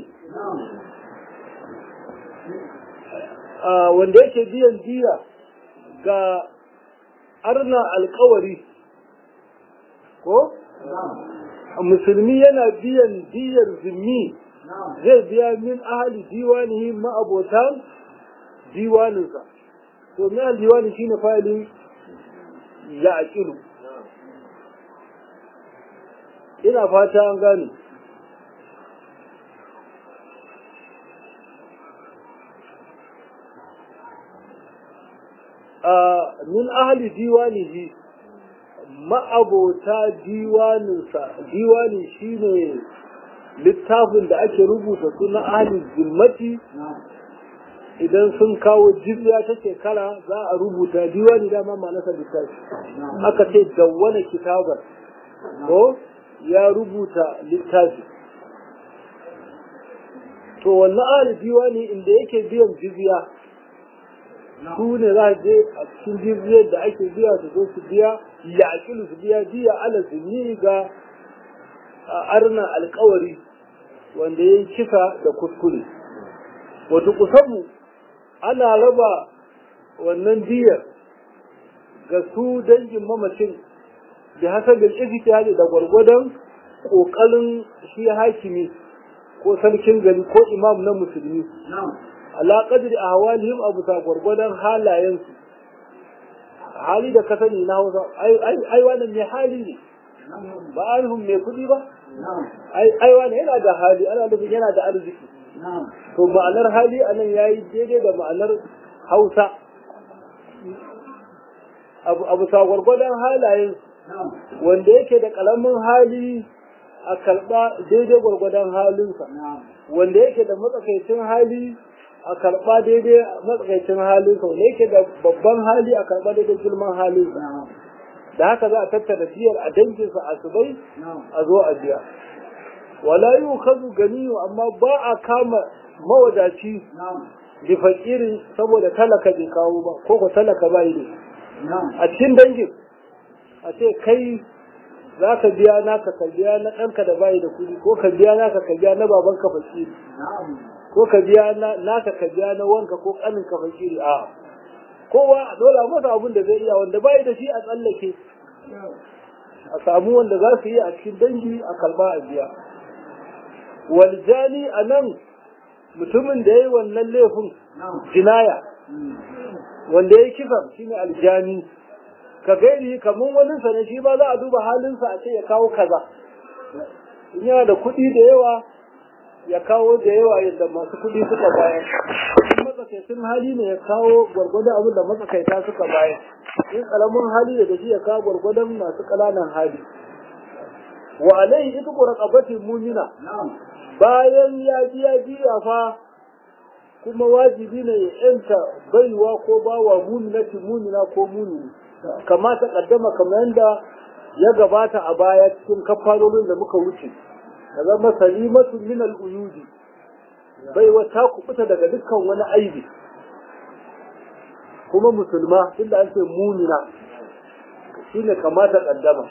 wanda yake biyan diya ga arna alkawari ko musulmi yana biyan diyar zimmi zai biya min ahli diwanihi ma'abotan diwaninsa to min ahli diwani shine fa'ilin ya aqilu ina fata an gane min ahli diwanihi ma'abota diwaninsa diwani shine littafin da ake rubuta sunan ahli zimmati idan sun kawo jizya ta shekara za a rubuta diwani dama ma'anarsa littafi aka ce dawwana kitabar ko ya rubuta littafi to wannan ahli diwani inda yake biyan jizya su ne za a je a cikin jizyar da ake biya su zo su biya ya akilu su biya biya ala zuni ga arna alkawari wanda ya yi kisa da kuskure wata kusanmu ana raba wannan biyar ga su dangin mamacin da hasabin ijtihadi da gwargwadon kokarin shi hakimi ko sarkin gari ko imam na musulmi ala qadri ahwalihim abu ta gurgudan halayensu hali da ka sani na Hausa ai wannan mai hali ne ba alhum mai kudi ba ai wannan yana da hali ana nufin yana da arziki to ma'anar hali anan yayi daidai da ma'anar Hausa abu ta gurgudan halayen wanda yake da kalamin hali a karba daidai gurgudan halinsa wanda yake da matsakaicin hali a karɓa daidai matsakaicin halin sau ne yake da babban hali a karɓa daidai girman halin da haka za a tattara diyar a danginsa a subai a zo a biya wala yi kazu ganiyu amma ba a kama mawadaci da fakirin saboda talaka bai kawo ba ko ko talaka ba yi a cikin dangin a ce kai za ka biya naka ka biya na ɗanka da bayi da kuɗi ko ka biya naka ka biya na babanka fakiri ko ka biya naka ka biya na wanka ko ƙaninka fakiri a kowa a dole masa abin da zai iya wanda bayi da shi a tsallake a samu wanda za su yi a cikin dangi a kalba a biya waljani a nan mutumin da ya yi wannan laifin jinaya wanda ya yi kisan shi ne aljani ka gairi kamar wani ne shi ba za a duba halinsa a ce ya kawo kaza in yana da kuɗi da yawa ya kawo da yawa yadda masu kuɗi suka bayar in matsakaitun hali ne ya kawo gwargwadon abin da matsakaita suka bayar in ƙaramin hali da shi ya kawo gwargwadon masu ƙananan hali wa alaihi ita ƙuraƙabatin mumina bayan ya biya fa kuma wajibi ne ya yanta baiwa ko bawa mumina ko mumini kamata kaddama kamar yadda ya gabata a baya cikin kafarorin da muka wuce da zama salimatu min al-uyudi baiwa ta kubuta daga dukkan wani aibi kuma musulma inda an ce mumina shine kamata kaddama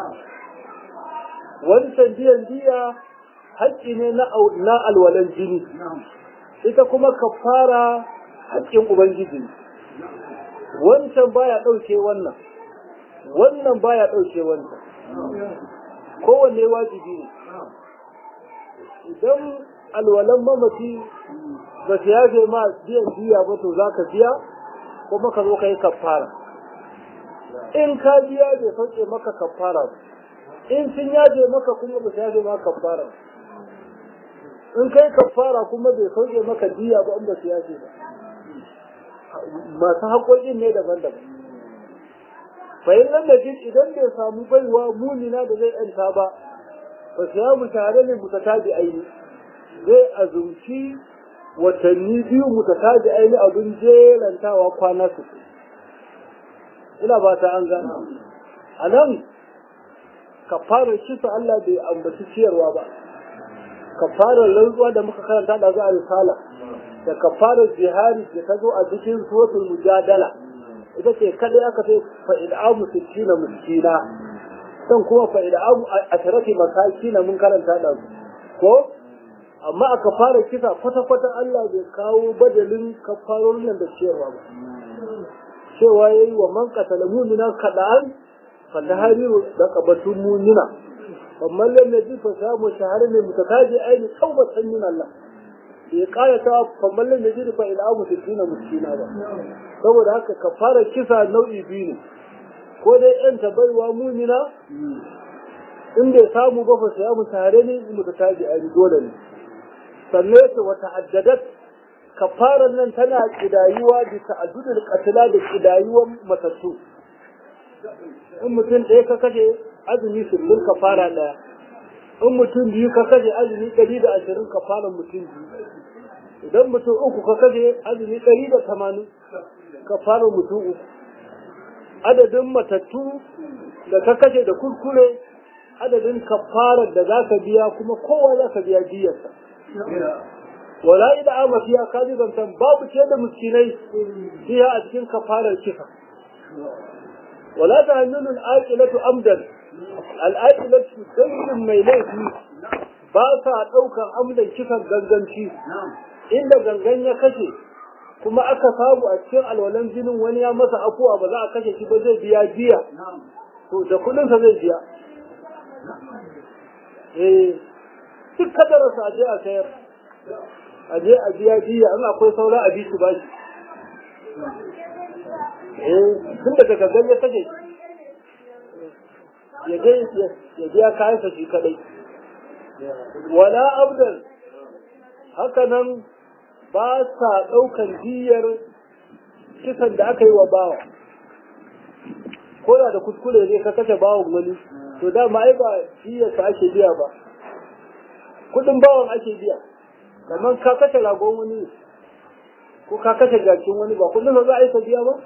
wani sandiyan diya haƙƙi ne na alwalan jini ita kuma kafara haƙƙin ubangiji wancan baya ɗauke wannan baya ɗauke wancan kowanne wajibi ne idan alwalan mamaci ba su yaje ma biyan biya ba to za ka biya kuma ka zo ka yi kafara in ka biya bai sauke maka kafara in sun yaje maka kuma ba su yaje maka kafara in kai kafara kuma bai sauke maka diya ba in ba su yaje ba masu haƙoƙin ne daban-daban bayan nan da jin idan bai samu baiwa munina da zai yanta ba ba su yamu tare ne mutatabi aini zai azumci watanni biyu mutatabi aini abin jerantawa kwana su ina ba ta an gana a nan kafarar kisa Allah bai ambaci ciyarwa ba kafarar rantsuwa da muka karanta da za a risala da kafarar jihari da ta zo a cikin suratul mujadala ita ce kada aka ce fa id'amu 60 miskina dan kuma fa id'amu asharati masakina mun karanta da ko amma aka fara kisa kwata Allah bai kawo badalin kafarorin nan da cewa ba cewa yayi wa man qatala mu'mina kada'an fa tahriru raqabatun mu'mina amma lam yajid fa samu shaharin mutakaji aini tawbatan min Allah ya ƙayata famallin da jiri fa ila abu sittina miskina ba saboda haka kafara kisa nau'i biyu ne ko dai yan tabaiwa mumina in bai samu ba fa sai mu tare ne mu ta tabi a dole ne sannan ta wata addadat kafaran nan tana kidayuwa da ta'addudul qatla da kidayuwan matattu in mutum ɗaya ka kashe azumi sullun kafara ɗaya in mutum biyu ka kashe azumi 120 kafaran mutum biyu idan mutum uku ka kashe azumi 180 kafaran mutum uku adadin matattu da ka kashe da kurkure adadin kafarar da za ka biya kuma kowa za ka biya diyarsa wala ida ama fiya kaji zantan babu ce da miskinai fiya a cikin kafarar kisa wala ta hannun al'aƙilatu amdan al'aƙilatu dangin mai laifi ba sa ɗaukar amdan kisan ganganci inda gangan ya kashe kuma aka samu a cikin alwalan jinin wani ya masa afuwa ba za a kashe shi ba zai biya biya to da kudinsa zai biya duk kadararsa aje a sayar aje a biya biya in akwai saura a bi su ba shi tun da gangan ya kashe ya biya kayansa shi kadai wala abdal haka nan ba sa ɗaukan diyar kisan da aka yi wa bawa ko da kuskure ne ka kashe bawan wani to dama ai ba diyarsa ake biya ba kudin bawan ake biya kamar ka kashe ragon wani ko ka kashe jakin wani ba kullum za a yi biya ba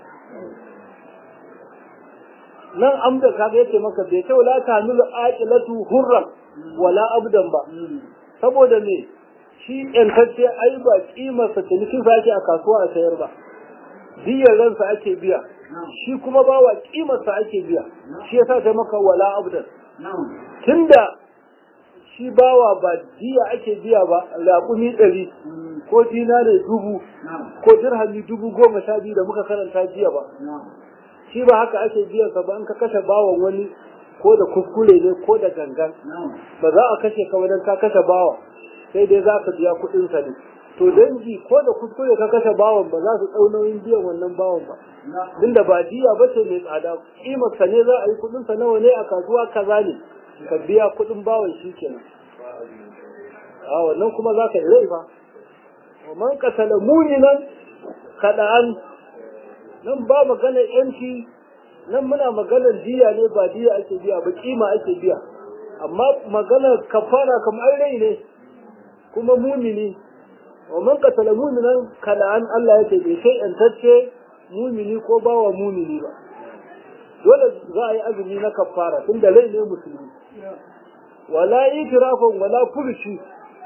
nan amda kaga yace maka bai ce wala tamilu aqilatu hurran wala abdan ba saboda me shi yantacce ai ba kimar sa cinikin sa ake a kasuwa a sayar ba diyar ransa ake biya shi kuma ba wa kimar sa ake biya shi yasa sai maka wala abdan tunda shi bawa ba diya ake biya ba raƙumi 100 ko dinare 1000 ko dirhami 10,012 da muka karanta jiya ba shi ba haka ake biyan ka ba in ka kashe bawan wani ko da kuskure ne ko da gangan ba za a kashe ka wajen ka kashe bawa sai dai za ka biya kuɗin sa ne to dangi ko da kuskure ka kashe bawan ba za su ɗau nauyin biyan wannan bawan ba dinda ba diya ba ce mai tsada kimar sa ne za a yi kuɗin sa nawa ne a kasuwa kaza ne ka biya kuɗin bawan shi kenan a wannan kuma za ka yi rai fa wa man qatala mu'minan kada'an nan ba maganar yanci nan muna maganar diya ne ba diya ake biya ba kima ake biya amma maganar kafara kamar rai ne kuma mumini wa man qatala mu'minan kala'an Allah yake bai sai yantacce mumini ko bawa mumini ba dole za a yi azumi na kafara tunda rai ne musulmi wala itirafan wala furushi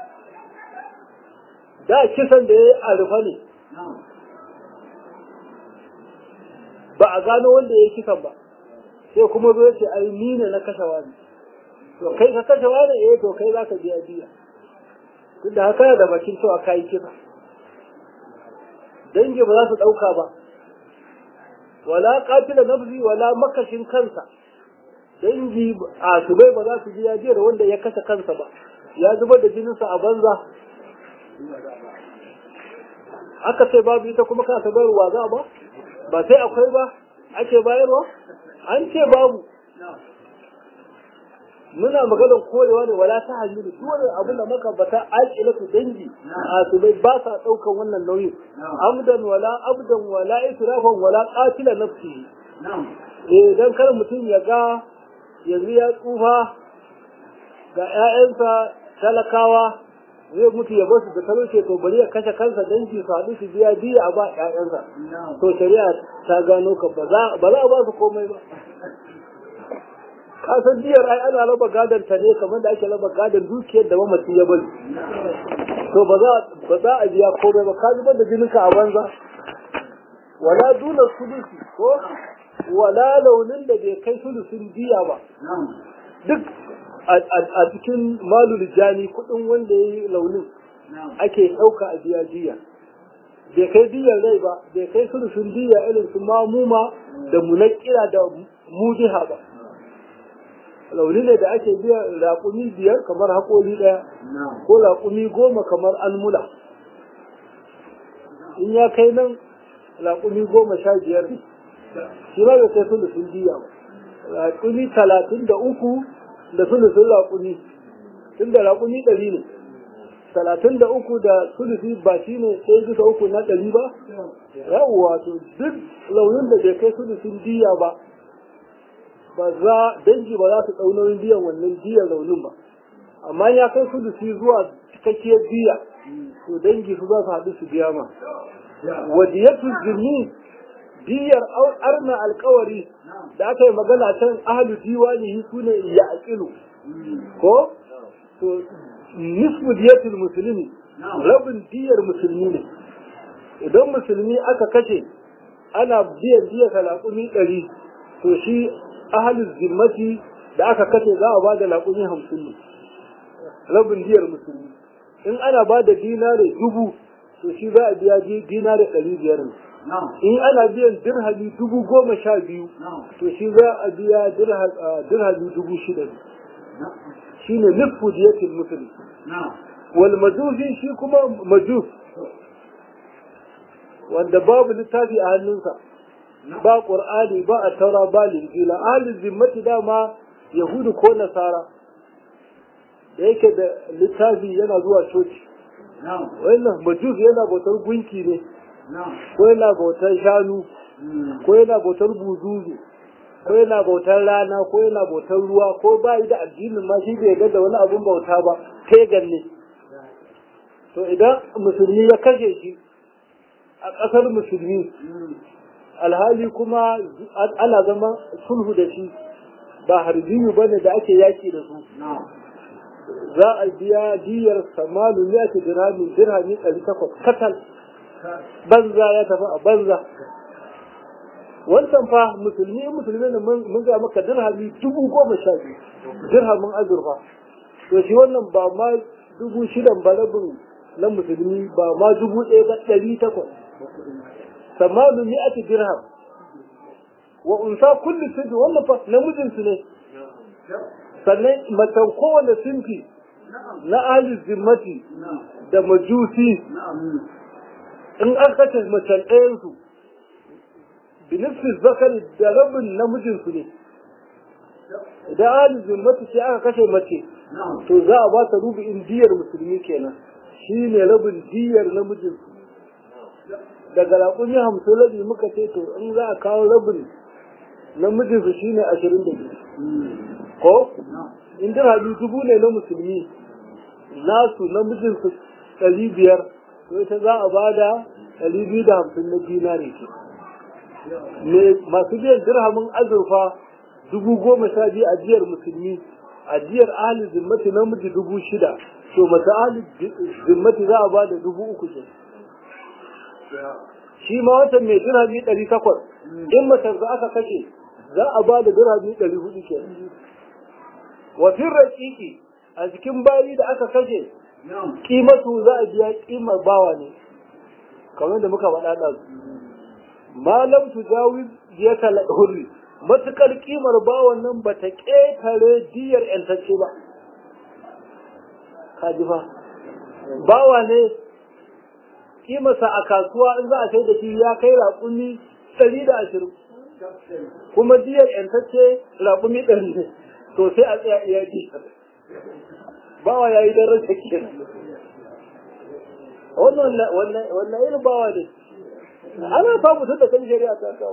da kisan da yayi arfa ne ba a gano wanda ya yi kisan ba sai kuma zo ce ai ni ne na kashe wani to kai ka kashe wani to kai za ka biya biya duk da haka da bakin cewa ka yi kisa dangi ba za su ɗauka ba wala qatila nafsi wala makashin kansa dangi a subai ba za su biya biya da wanda ya kashe kansa ba ya zubar da jininsa a banza aka sai babu ita kuma ka ta bayarwa za ba ba sai akwai ba ake bayarwa an ce babu muna maganar korewa ne wala ta hanyar duk wani abin da maka bata alƙilatu dangi a su bai ba sa ɗaukan wannan nauyin amdan wala abdan wala israfan wala qatila nafsi dan kar mutum ya ga yanzu ya tsufa ga ƴaƴansa talakawa zai mutu ya basu da talauce to bari ya kashe kansa dangi su haɗu su biya biya a ba ƴaƴansa to shari'a ta gano ka ba za a ba su komai ba ka san diyar ai ana raba gadon ta ne kamar da ake raba gadon dukiyar da mamaci ya bari to ba za a biya komai ba ka zubar da jininka a banza wala duna sulusi ko wala launin da bai kai sulusin biya ba duk a cikin malul jani kudin wanda ya yi launin ake ɗauka a biya diya bai kai diyar rai ba bai kai sulusun diya irin su mamuma da munakira da mudiha ba launi ne da ake biya raƙumi 5 kamar haƙori ɗaya ko raƙumi 10 kamar almula in ya kai nan raƙumi 15 shi ma bai kai sulusun diya ba raƙumi 33 da sulusun raƙumi tun da raƙumi 100 ne 33 da sulusi ba shi ne sai bisa 3 na 100 ba yawwa to duk launin da bai kai sulusun diya ba ba za dangi ba za su ɗaunorin biyan wannan diyar launin ba amma ya kai sulusi zuwa cikakkiyar diya to dangi su za su haɗu su biya ma wadiyatu zimmi diyar arna alkawari da aka yi magana can ahalu diwani su ne ya aƙilu ko to nisfu diyatul musulmi rabin diyar musulmi ne idan musulmi aka kashe ana biyan diyar talaƙumi 100 to shi ahalin zimmati da aka kashe za a ba da laƙumi 50 ne rabin diyar musulmi in ana ba da dinare 1000 to shi za a biya dinare 500 ne in ana biyan dirhami 12,000 to shi za a biya dirhami 6,000 ne shi ne nufu diyatin musulmi wal majusi shi kuma majus wanda babu littafi a hannunsa ba ƙur'ani ba a taura ba linjila ahalin zimmati dama yahudu ko nasara da yake da littafi yana zuwa coci wannan majus yana bautar gunki ne ko yana bautar shanu ko yana bautar buzuzu ko yana bautar rana ko yana bautar ruwa ko ba yi da addinin ma shi bai ga da wani abun bauta ba kai ganne to idan musulmi ya kashe shi a ƙasar musulmi alhali kuma ana zama sulhu da shi ba harbiyu bane da ake yaki da su za a biya diyar samalu ya ce dirhami 800 katal banza ya tafi a banza wancan fa musulmi ne mun ga maka dirhami 10,000 dirhamin azurfa to shi wannan ba ma 6,000 ba rabin na musulmi ba ma 1,800 samalu ya ce dirham wa unsa kulli sirri wannan fa namijinsu ne sannan matan kowane sinfi na ahli zimmati da majusi in an kace macen ɗayansu binifis zakari da rabin namijinsu ne idan ahli zimmati sai aka kashe mace to za a ba ta rubu'in diyar musulmi kenan shi ne rabin diyar namijinsu daga raƙumi 50 rabi muka ce to in za a kawo rabin namijinsu shi ne 22 ko in dirhami 1000 ne na musulmi nasu namijinsu 500 to ita za a bada 250 na dinari ce ne masu biyan dirhamin azurfa 12,000 ajiyar musulmi ajiyar ahli zimmati namiji 6,000 to mata ahli zimmati za a bada 3,000 ce shi ma watan mai dirhami 800 in matar za aka kashe za a bada dirhami 400 ke wafin raƙiƙi a cikin bayi da aka kashe ƙimatu za a biya ƙimar bawa ne kamar da muka faɗa ɗan malam su jawi biya hurri matuƙar ƙimar bawan nan ba ta ƙetare diyar ‘yantacce ba kaji ba bawa ne ƙimarsa a kasuwa in za a sai da shi ya kai raƙumi 120 kuma diyar ‘yantacce raƙumi 100 ne to sai a tsaya iya ji bawa ya yi daren take wannan irin bawa ne ana samu tun da kan shari'a ta kawo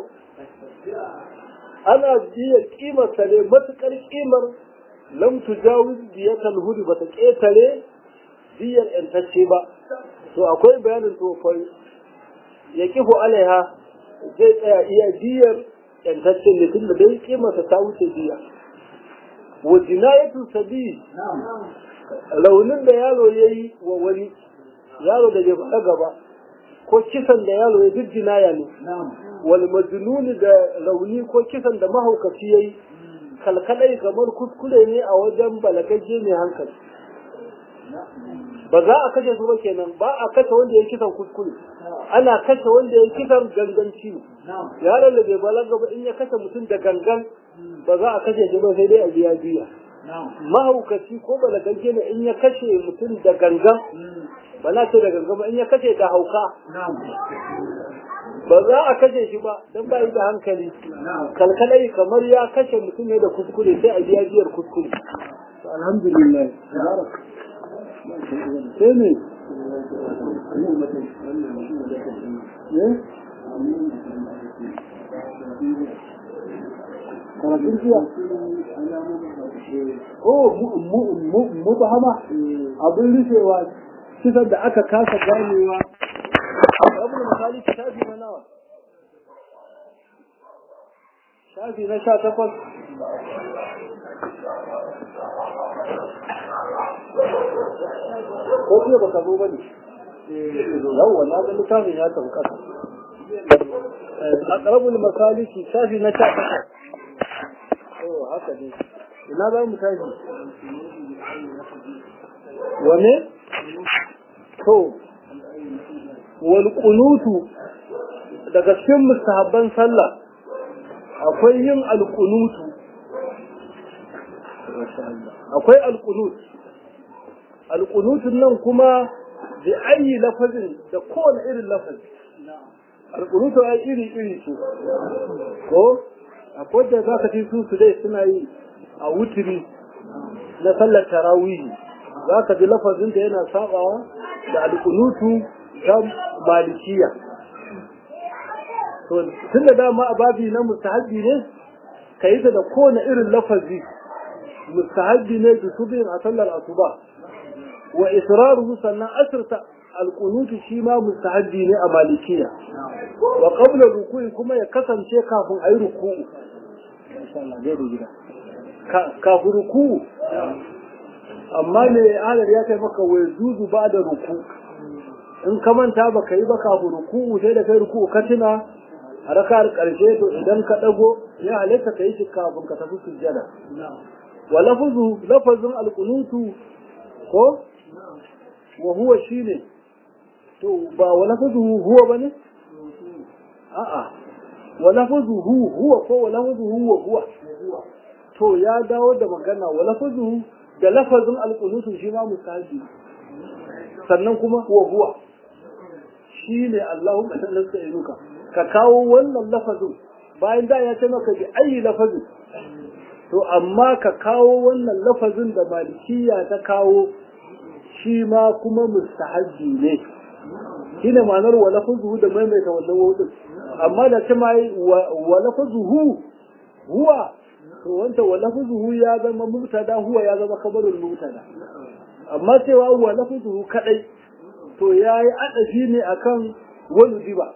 ana biyar kimar sa ne matukar kimar lam tujawiz biyatal hudi bata ketare biyar yantacce ba to akwai bayanin tofai ya kifu alaiha zai tsaya iya biyar yantacce ne tun da dai kimar sa ta wuce biya wa jinayatu sabi raunin da yaro yayi wa wani yaro da bai fada gaba ko kisan da yaro ya duk jinaya ne wal majnun da rauni ko kisan da mahaukaci yayi kalkalai kamar kuskure ne a wajen balagaje mai hankali ba za a kashe su ba kenan ba a kashe wanda ya kisan kuskure ana kashe wanda ya kisan ganganci yaron da bai balaga ba in ya kashe mutum da gangan ba za a kashe shi ba sai dai a biya biya mahaukaci ko balagaje ne in ya kashe mutum da gangan ba na ce da gangan ba in ya kashe da hauka ba za a kashe shi ba don ba yi da hankali kalkalai kamar ya kashe mutum ne da kuskure sai a biya biyar kuskure alhamdulillah sai ne karatun jiya mu ba hama abin rufewa kisan da aka kasa ganewa abin misali shafi na nawa shafi na 18 ko iya baka zo bane yawa na ga littafin ya tafi kasa aqrabul masaliki shafi na 18 haka ne ina za mu tashi wane to wal qunutu daga cikin mustahabban sallah akwai yin al qunutu akwai al qunut al qunutun nan kuma bi ayi lafazin da kowane irin lafazi al qunutu ai iri ce ko akwai da za ka ci su dai suna yi a wutiri na sallar tarawih za ka ji lafazin da yana sabawa da alƙunutu ta malikiya to tun da dama a babi na mustahabbi ne ka yi ta da kowane irin lafazi mustahabbi ne da su a sallar asuba wa israruhu sannan asirta alqunutu shi ma mustahabbi ne a malikiya wa qabla ruku'i kuma ya kasance kafin ayi ruku'u insha Allah dai gida kafin ruku'u amma ne halar ya kai maka wai zuzu ba da ruku in ka manta baka yi ba kafin ruku'u sai da kai ruku'u ka tuna a rakar karshe to idan ka dago ya halatta kai shi kafin ka tafi sujjada wa lafazun alqunutu ko wa huwa shine to ba wa lafazuhu huwa bane a'a wa lafazuhu huwa ko wa lafazuhu huwa to ya dawo da magana wa lafazuhu da lafazin alqunutu shi ma musaji sannan kuma wa huwa shine Allahumma nasta'inuka ka kawo wannan lafazin bayan da ya ce maka bi ayi lafazin to amma ka kawo wannan lafazin da malikiya ta kawo shi ma kuma mustahaji ne shine ma'anar wa lafazuhu da maimaita wannan wudin amma da kuma wa lafazuhu huwa to wanda wa lafazuhu ya zama mubtada huwa ya zama khabarul mubtada amma cewa wa lafazuhu kadai to yayi adafi ne akan wani diba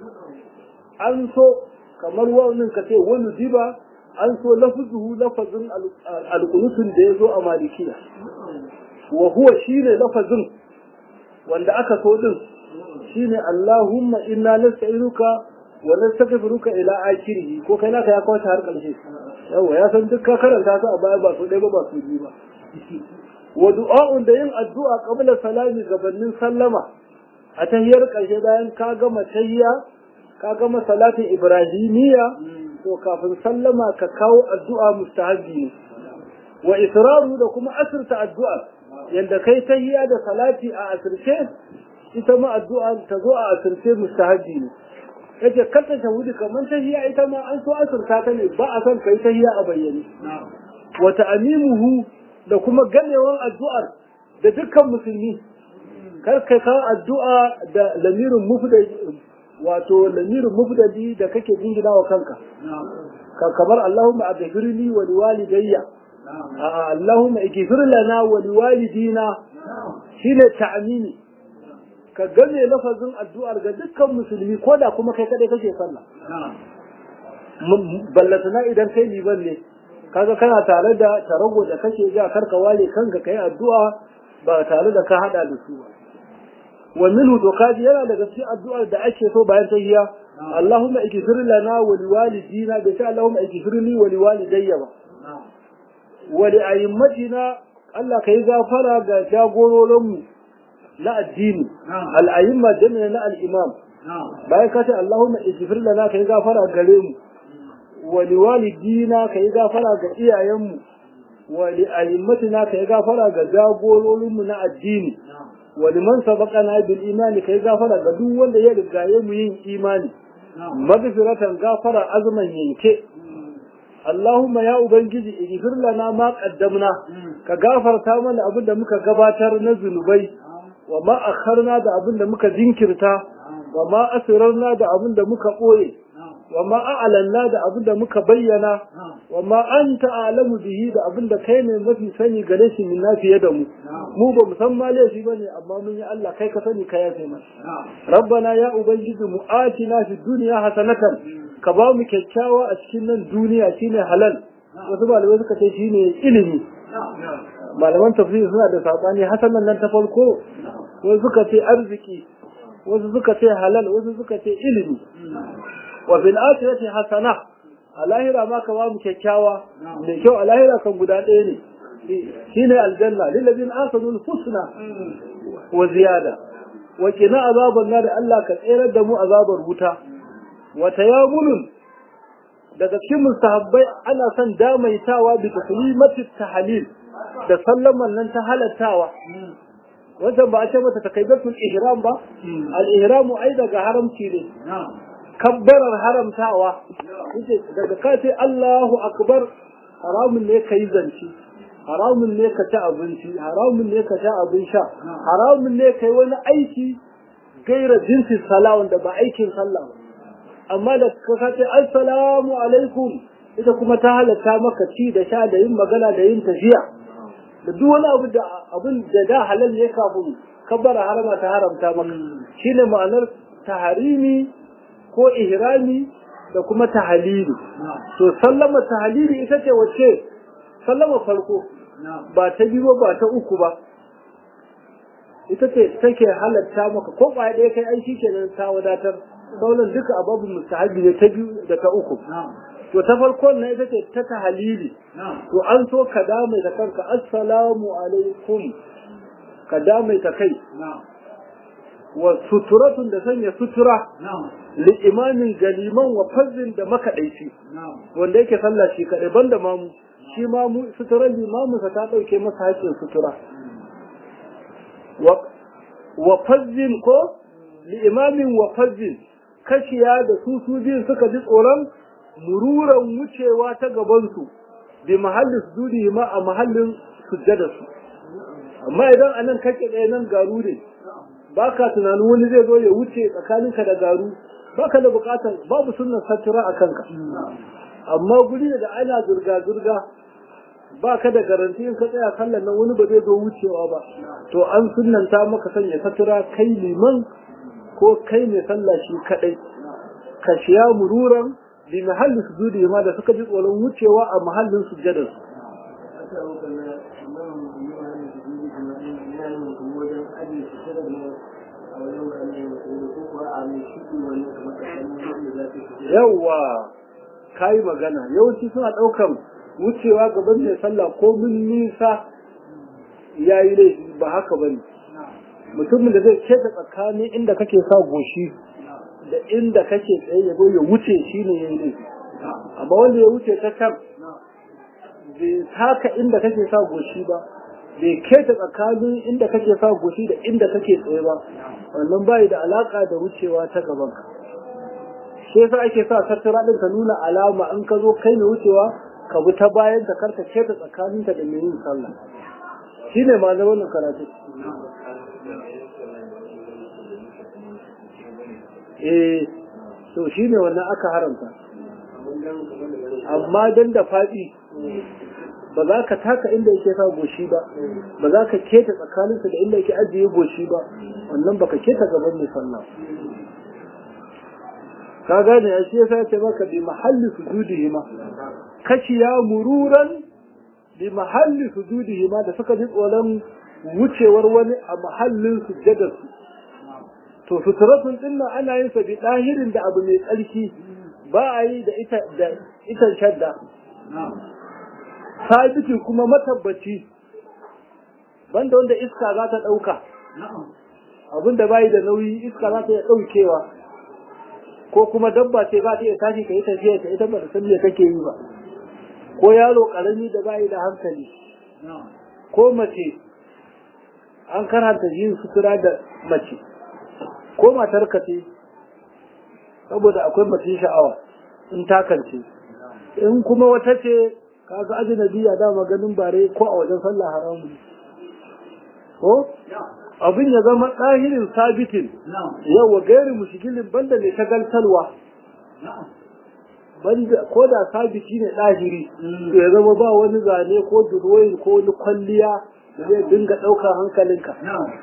an so kamar wannan ka ce wani diba an so lafazuhu lafazin alqunutun da yazo a malikiya wa huwa shine lafazin wanda aka so din shine Allahumma inna nasta'inuka wa nastaghfiruka ila akhirih ko kai naka ya kawo ta har karshe yawa ya san duk ka karanta su a baya ba su dai ba su ji ba wa du'a'un da yin addu'a qabla salami gabanin sallama a tahiyar karshe bayan ka gama tahiyya ka gama salatin ibrahimiyya to kafin sallama ka kawo addu'a mustahabbi wa israru da kuma asirta addu'a yanda kai tahiyya da salati a asirce ita ma addu'a ta zo a asirce mustahabbi ne yace kanta shahudi kaman tahiyya ita ma an so asirta ta ne ba a san kai tahiyya a bayyane wa ta'mimuhu da kuma ganewan addu'ar da dukkan musulmi kar kai kawo addu'a da lamirin mufdadi wato lamirin mufdadi da kake jingina wa kanka kamar Allahumma aghfirli wa liwalidayya Allahumma ighfir lana wa liwalidina shine ta'mini ka game lafazin addu'ar ga dukkan musulmi ko da kuma kai kadai kake sallah ballatana idan kai liban ne kaga kana tare da tarago da kake ja karka wale kanka kai addu'a ba tare da ka hada da su ba wa minhu dokaji yana daga cikin addu'ar da ake so bayan tahiyya Allahumma ighfir lana wa liwalidina da sai Allahumma ighfirli wa liwalidayya ba wa li ayyimatina Allah kai gafara ga jagororinmu na addini al'ayyimma jami'a na al'imam bayan ka ce Allahumma ighfir lana kai gafara gare mu wa liwalidina kai gafara ga iyayenmu wa li'ayyimatina kai gafara ga jagororinmu na addini wa liman sabaqana bil imani kai gafara ga duk wanda ya rigaye mu yin imani magfiratan gafara azman yanke Allahumma ya ubangiji ighfir lana ma qaddamna ka gafarta mana abin da muka gabatar na zunubai wa ma akharna da abin da muka jinkirta wa ma asrarna da abin da muka boye wa ma a'lanna da abin da muka bayyana wa ma anta a'lamu bihi da abin da kai ne mafi sani gare shi min nafiye da mu mu ba mu san ma laifi bane amma mun yi Allah kai ka sani ka yafe mana rabbana ya ubangiji mu atina fi dunya hasanatan ka ba mu kyakkyawa a cikin nan duniya shine halal wasu malamai suka ce shine ilimi malaman tafsiri suna da sabani hasanan nan ta farko wasu suka ce arziki wasu suka ce halal wasu suka ce ilimi wa bil akhirati hasana a lahira ma ka ba mu kyakkyawa mai kyau a lahira kan guda ɗaya ne shine aljanna lil ladina ahsanu al husna wa ziyada wa qina azaban nar Allah ka tsere da mu azabar wuta wa tayammulun daga cikin mustahabbai ana son damaitawa bi taslimati tahlil da sallaman nan ta halattawa wanda ba a ce mata takaibatul ihram ba al ihramu ai daga haramci ne kabbarar haramtawa yace daga ka ce Allahu akbar haramun ne kai zanci haramun ne ka ci abinci haramun ne ka sha abin sha haramun ne kai wani aiki gaira jinsi sala wanda ba aikin sallah ba amma da ka ce assalamu alaikum ita kuma ta halatta maka ci da sha da yin magana da yin tafiya da duk wani abin da halal ne kafin kabbara harama ta haramta maka shine ma'anar taharimi ko ihrami da kuma tahalili to sallama tahalili ita ce wacce sallama farko ba ta biyu ba ta uku ba ita ce take halatta maka ko ba ɗaya kai aiki kenan ta wadatar sauran duka ababu mustahabi ne ta biyu da ta uku to ta farkon na ita ce ta tahalili to an so ka dame da kanka assalamu alaikum ka dame ta kai wa suturatun da sanya sutura li imamin galiman wa fazin da makaɗaici wanda yake sallah shi kaɗai banda mamu shi mamu suturan limamu sa ta ɗauke masa haƙƙin sutura wa fazin ko li imamin wa fazin kashiya da su biyun suka ji tsoron mururan wucewa ta gabansu bi mahallin sujudi ma a mahallin sujjadarsu amma idan anan kake ɗaya nan garu ne baka tunanin wani zai zo ya wuce tsakaninka da garu baka da bukatar babu sunnar satura a kanka amma guri da ana zurga baka da garanti in ka tsaya sallan nan wani ba zai zo wucewa ba to an sunnanta maka sanya satura kai liman ko kai mai sallah shi kadai ka shiya mururan bi mahalli sujudi ma da suka ji tsoron wucewa a mahallin sujjadar yawwa kai magana yawanci suna daukan wucewa gaban mai sallah ko mun nisa yayi laifi ba haka bane mutumin da zai keta tsakanin inda kake sa goshi da inda kake tsaye ya zo ya wuce shine yayi laifi amma wanda ya wuce ta kan bai taka inda kake sa goshi ba bai keta tsakanin inda kake sa goshi da inda kake tsaye ba wannan bai da alaka da wucewa ta gaban ka shi yasa ake sa tattara din ka nuna alama in ka zo kai ne wucewa ka bi ta bayan ta karka keta tsakaninta da mai yin sallah shine ma na wannan karatu to shine wannan aka haramta amma dan da fadi ba za ka taka inda yake sa goshi ba ba za ka keta tsakaninsa da inda yake ajiye goshi ba wannan baka keta gaban mai sallah ka gane ya shi yasa ce maka bi mahalli sujudihi ma kashiya mururan bi mahalli sujudihi ma da suka ji tsoron wucewar wani a mahallin sujjadar su to suturatun din nan ana yin sa bi dahirin da abu mai tsarki ba a yi da ita shadda sabiti kuma matabbaci banda wanda iska za ta dauka abinda bai da nauyi iska za ta iya daukewa ko kuma dabba ce za ta iya tashi ka yi tafiya ta ita ba da san me kake yi ba ko yaro karami da bai da hankali ko mace an karanta yin sutura da mace ko matar ka ce saboda akwai mace sha'awa in takance in kuma wata ce kaga ajnabiya da maganin bare ko a wajen sallah haramu ko abin ya zama ɗahirin sabitin yawa gairi mushigilin banda ne ta galtalwa banda ko da sabiti ne ɗahiri ya zama ba wani zane ko durwoyin ko wani kwalliya da zai dinga ɗaukar hankalinka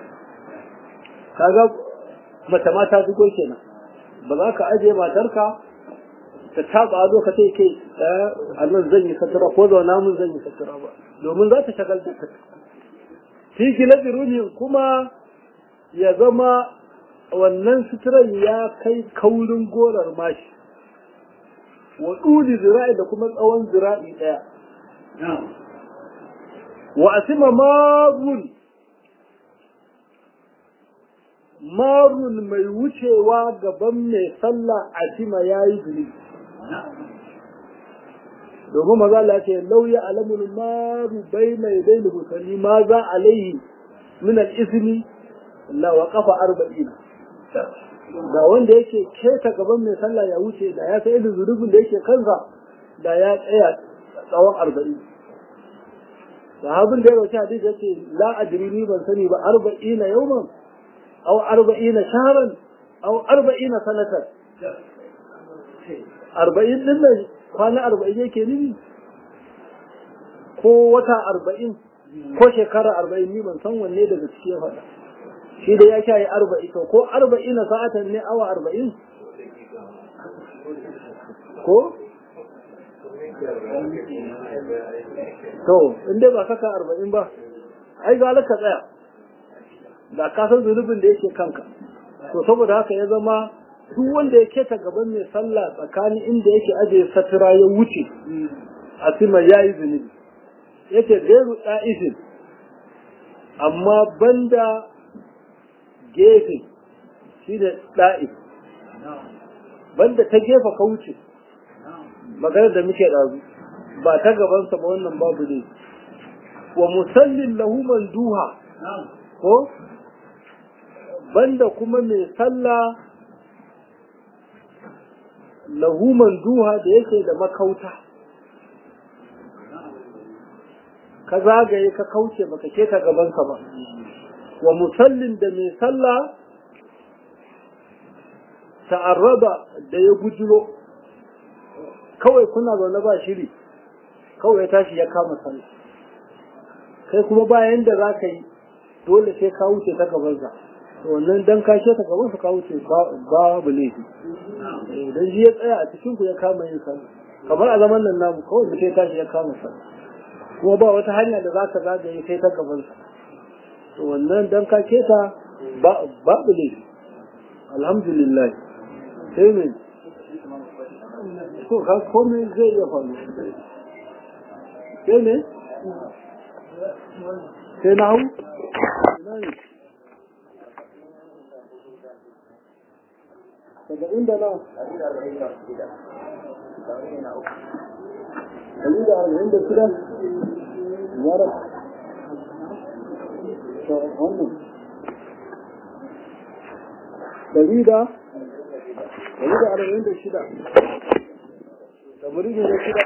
kaga mace mata su kenan ba za ka ajiye matarka ta taba a zo ka ce ke a nan zan yi satura ko zauna mun zan yi satura ba domin za ta shagalta ka fi na birunin kuma ya zama wannan suturan ya kai kaurin gorar mashi wa ɗuli zira'i da kuma tsawon zira'i ɗaya wa asima marun mai wucewa gaban mai sallah asima ya yi zuri domin maza Allah ce lauya alamul maru bai mai dai musalli ma za alaihi min al-ismi la waqafa 40 da wanda yake keta gaban mai sallah ya wuce da ya sai irin zurubin da yake kansa da ya tsaya tsawon 40 sahabin da ya rawaita hadisi yace la adri ni ban sani ba 40 yawman aw 40 shahran aw 40 sanatan 40 din nan kwana 40 yake nini ko wata 40 ko shekara 40 ni ban san wanne daga cikin faɗa shi da ya shayi 40 to ko 40 sa'atan ne awa 40 ko to inda ba saka 40 ba ai ga ka tsaya da ka san zunubin da yake kanka to saboda haka ya zama duk wanda ya keta gaban mai sallah tsakanin inda yake aje satira ya wuce a sima yayi zunubi yace gairu da'ifin amma banda gefe shi da da'if banda ta gefa ka wuce magana da muke dazu ba ta gaban sa ba wannan babu ne wa musallin lahu manduha ko banda kuma mai sallah lahu manduha da yake da makauta ka zagaye ka kauce baka ke ta gaban ka ba wa musallin da mai sallah ta'arraba da ya gujiro kawai kuna zaune ba shiri kawai ya tashi ya kama sallah kai kuma bayan da za ka yi dole sai ka wuce ta gabansa wannan dan ka ce ta gabansa ka wuce babu laifi idan shi ya tsaya a cikin ku ya kama yin sallah kamar a zaman nan namu kawai mutum ya tashi ya kama sallah kuma ba wata hanya da za ka zagaye sai ta gabansa to wannan dan ka ce ta babu laifi alhamdulillah sai ne to ka komai zai iya faru sai ne sai na hau daga inda na 146 yara to wannan 146 تمرين كده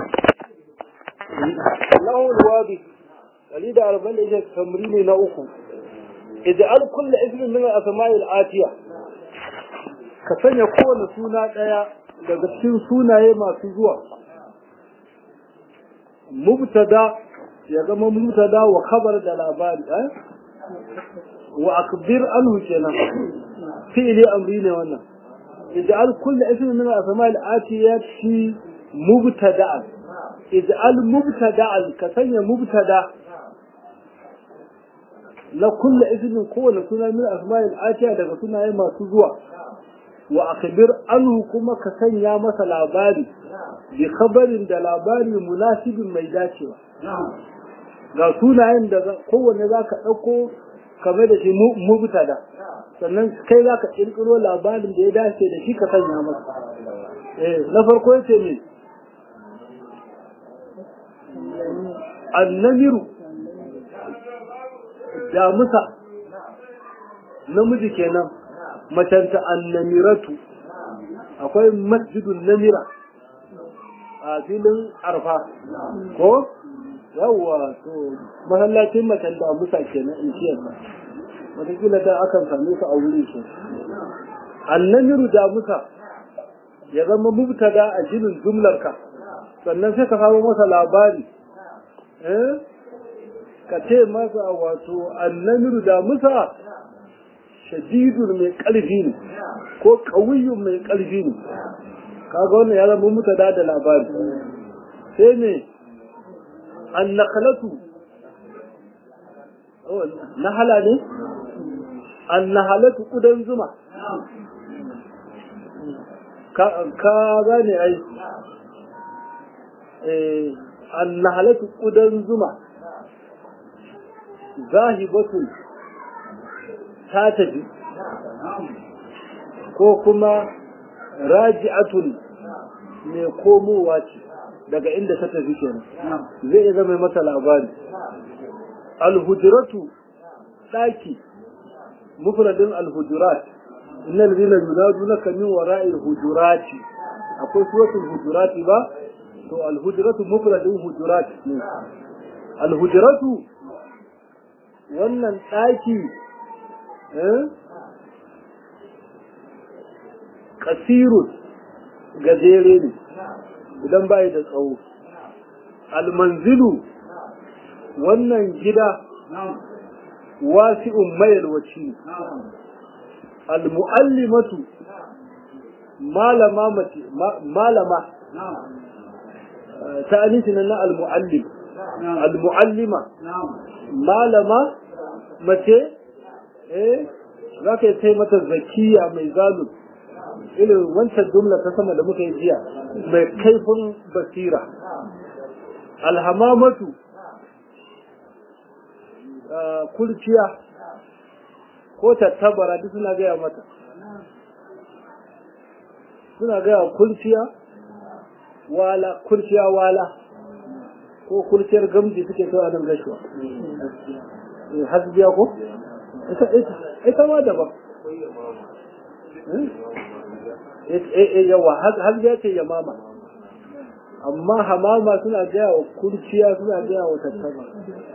الله الواضح 140 تمرين na uku اجعل كل اسم من الاسماء الاتيه ka sanya kowane suna daya daga cikin sunaye masu zuwa mubtada ya zama mubtada wa khabar da labari wa akbir anhu kenan fi'li amri ne wannan ij'al kull ismin min al-asma' al-atiyati mubtada'an ij'al mubtada'an ka sanya mubtada la kull ismin kowane suna min al-asma' al-atiya daga sunaye masu zuwa wa akbir anhu kuma ka sanya masa labari bi khabarin da labari munasibin mai dacewa ga sunayen da kowanne zaka dauko kamar da shi mubtada sannan kai zaka kirkiro labarin da ya dace da shi ka sanya masa na farko yace ne annamiru da musa namiji kenan macenta annamiratu akwai masjidun namira a filin arfa ko yawwa to masallacin macen da musa kenan in ciyar ba wataƙila da akan same su a wurin su annamiru da musa ya zama mubtada a jinin jumlarka sannan sai ka kawo masa labari ka ce masa wato annamiru da musa shadidun mai ƙarfi ne ko ƙawiyyun mai ƙarfi ne kaga wannan ya zama mubtada da labari sai ne annakhlatu nahala ne annahalatu kudan zuma ka gane ai annahalatu kudan zuma zahibatun ta tafi ko kuma raji'atun mai komowa ce daga inda ta tafi kenan zai iya zama mata labari alhujratu daki mufradin alhujurat innal ladina yunadunaka min wara'il hujurati akwai suratul hujurati ba to alhujratu mufradin hujurat ne alhujratu wannan daki kasirun gajere ne idan bai da tsawo almanzilu wannan gida wasi'un mayalwaci. Al-mu'allimatu malama mace malama ta anisi na al-mu'allim al-mu'allima malama mace za ka yi mata zakiya mai zalu irin wancan jumla ta sama da muka yi jiya mai kaifin basira. Alhamamatu kurciya ko tattabara duk suna gaya mata, suna gaya kurciya wala kurciya wala ko kurciyar gamji suke kawo nan gashuwa hasbiya ko ita ma daban yawa hasbiya ce yamama, amma hamama suna gaya wa kurciya suna gaya wa tattabara.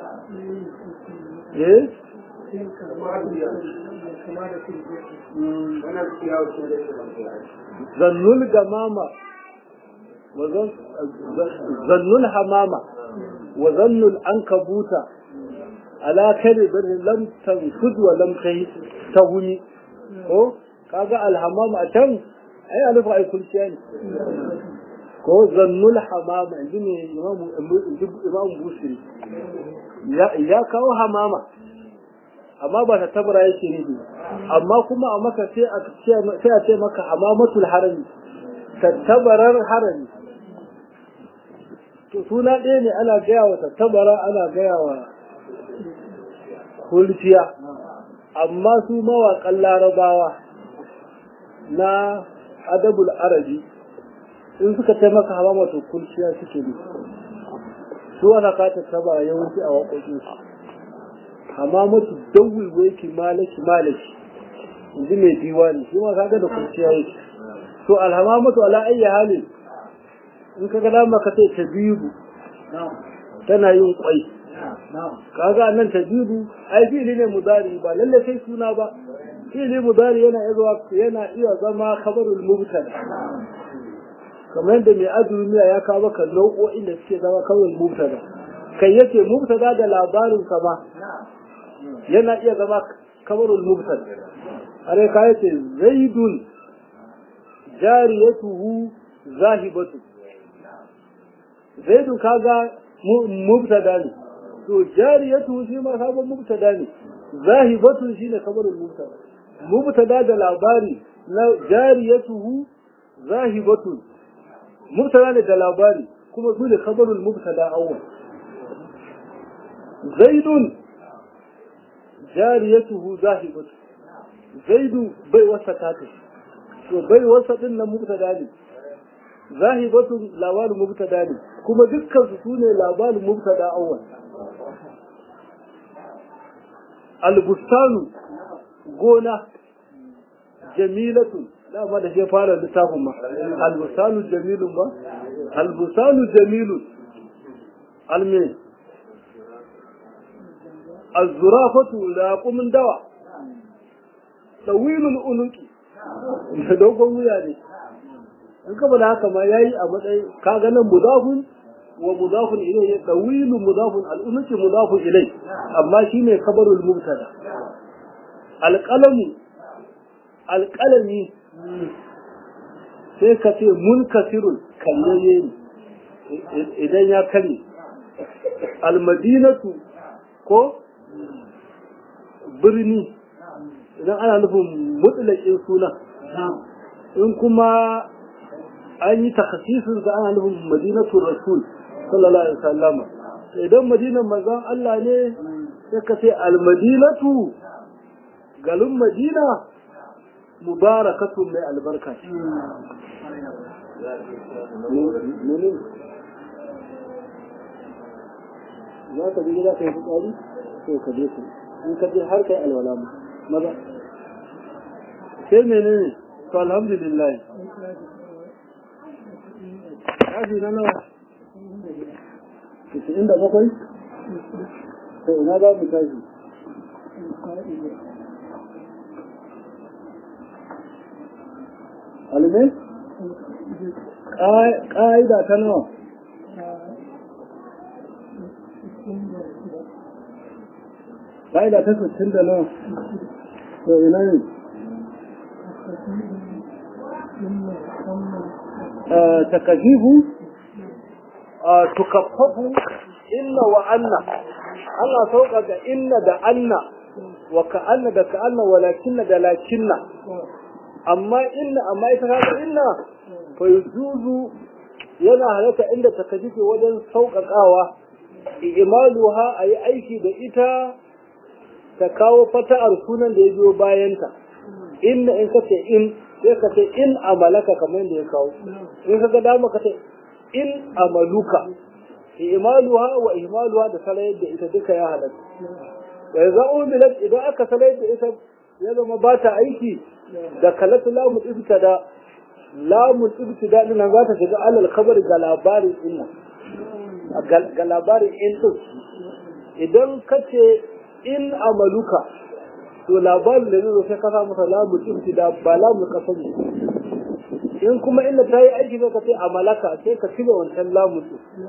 zannul gamama zannul hamama wa zannul ankabuta ala kare birnin lam tanfud wa lam tahuni ko kaga alhamama a can ai alifa ai kulciya ne ko zannul hamama inji ne imam busiri ya kawo hamama amma ba ta tabara yake nufi, amma kuma a maka sai a ce maka hamamatul harami tattabarar harami. To suna ɗaya ne ana gaya wa tattabara ana gaya wa kulciya, amma su mawaƙan larabawa na adabul arabi in suka taimaka hamamatul kulciya suke ne, su ana ka tattabara yawanci a waƙoƙinsu. Hamamatu dawul waiki malaki inji mai diwani shi ma kaga da kurciya yake. To alhamamatu ala ayyi halin in kaga dama ka ce tabibu tana yin kwai, kaga nan tabibu ai fili ne mudari ba lalle sai suna ba, fili mudari yana iya zama khabarul mubtada kamar yadda mai azumiya ya kawo maka nau'o'in da suke zama khabarul mubtada, kai yake mubtada da labarin ka ba yana iya zama kamarul mubtada. Are ka yace zaidun jariyatuhu zahibatu, zaidun kaga mubtada ne, to jariyatuhu shi ma sabon mubtada ne, zahibatu shine kamarul mubtada. Mubtada da labari na jariyatuhu zahibatu mubtada ne da labari kuma su ne kamarul mubtada awwal. zaidun jariyatuhu zahibatu, zaidu bai wasa tata, to bai wasa din nan mubtada ne, zahibatu labarin mubtada ne, kuma dukkan su sune labarin mubtada awwal. Albustanu gona jamilatu dama da ke fara littafin ma albustanu jamilun ba, albustanu jamilun alme الزرافة لاقم دوا طويل الأنوك da dogon wuya ne, in ka bada haka ma yayi a matsayin ka ga nan mudafun wa mudafun ilayhi tawilu mudafun al-unuki mudafun ilayhi amma shine kabarul mubtada. Alqalami sai ka ce munkasirun kallaye idan ya kare. Al-madinatu ko birni idan ana nufin mutlaƙin suna, in kuma an yi takhasisin da ana nufin madinatul rasul sallallahu alaihi wasallam. Idan madinan manzon Allah ne sai ka ce al-madinatu galun madina mubarakatun mai albarka. za ka je gida ka yi fitsari to ka je ku in ka je har kai alwala maza sai menene to alhamdulillah kaji na nawa 97 to ina za mu tashi alime ƙa'ida ta nawa ƙa'ida ta 60 da nan to ina ne takajibu tukaffafu inna wa anna Allah sauka ga inna da anna wa ka'anna da ka'anna walakinna da lakinna amma ita kaga inna fa yujuzu yana halatta inda takajibu wajen sauƙaƙawa imaluha ayi aiki da ita ta kawo fata'ar sunan da ya biyo bayanta inna in kace in sai ka ce in amalaka kamar da ya kawo in ka ga dama ka ce in amaluka imaluha wa ihmaluha da salayar da ita duka ya halatta wa idza umilat idan aka salayar da ita ya zama ba ta aiki da kalatu lamul ibtada lamul ibtada din za ta shiga alal khabar ga labarin inna ga labarin in din idan kace in amaluka to labarin da zai sai ka sa masa lamul ibtada ba lamul qasam in kuma inda ta yi aiki zai ka ce amalaka sai ka cire wancan lamul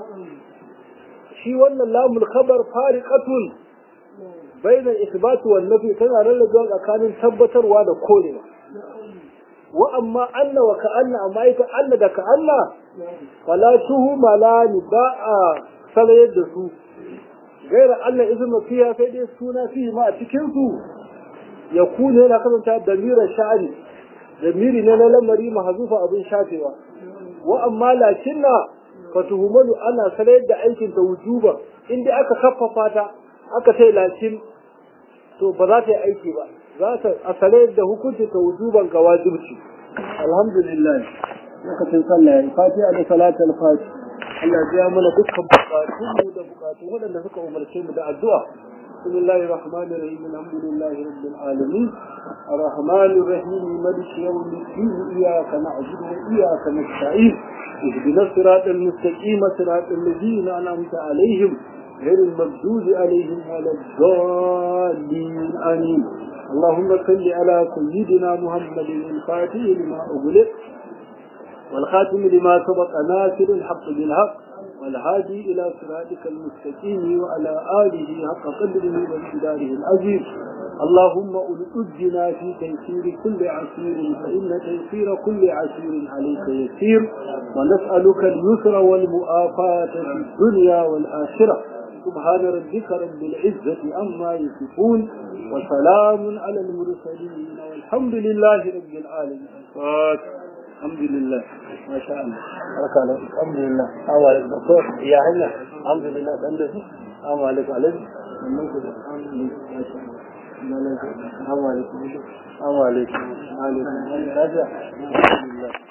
shi wannan lamul khabar fariqatun bainal isbat wal nafi tana rarrabewa tsakanin tabbatarwa da korewa wa amma anna wa ka'anna amma ita anna da ka'anna fala tuhuma la ba'a salayar da su gaira Allah izma fiha sai dai suna fihi ma a cikin su ya kune yana kasanta damirar sha'ani damiri ne na lamari mahzufa abin shafewa wa amma lakinna fatuhumalu ana salayar da aikin ta wujuba inda aka kaffafa ta aka sai lakin to ba za ta yi aiki ba za ta asale da hukunci ta wujuban ga wajibci alhamdulillah lokacin sallah ya fatiha da salatul fatiha Allah ya biya mana dukkan bukatun mu da bukatun wadanda suka umarce mu da addu'a bismillahir rahmanir rahim alhamdulillahi rabbil alamin arrahmanir rahim maliki yawmiddin iyyaka na'budu wa iyyaka nasta'in ihdinas siratal mustaqim siratal ladzina an'amta alaihim غير المغضوب عليهم ولا الضالين آمين اللهم صل على سيدنا محمد الفاتح لما أغلق والخاتم لما سبق ناصر الحق بالحق والهادي إلى صراطك المستقيم وعلى آله حق قدره وامتداره العظيم اللهم أجنا في تيسير كل عسير فإن تيسير كل عسير عليك يسير ونسألك اليسر والمؤافاة في الدنيا والآخرة سبحان ربك رب العزة عما يصفون وسلام على المرسلين والحمد لله رب العالمين الحمد لله ما شاء الله الحمد لله أول الدكتور يا هلا الحمد لله عندك أمالك عليك الحمد لله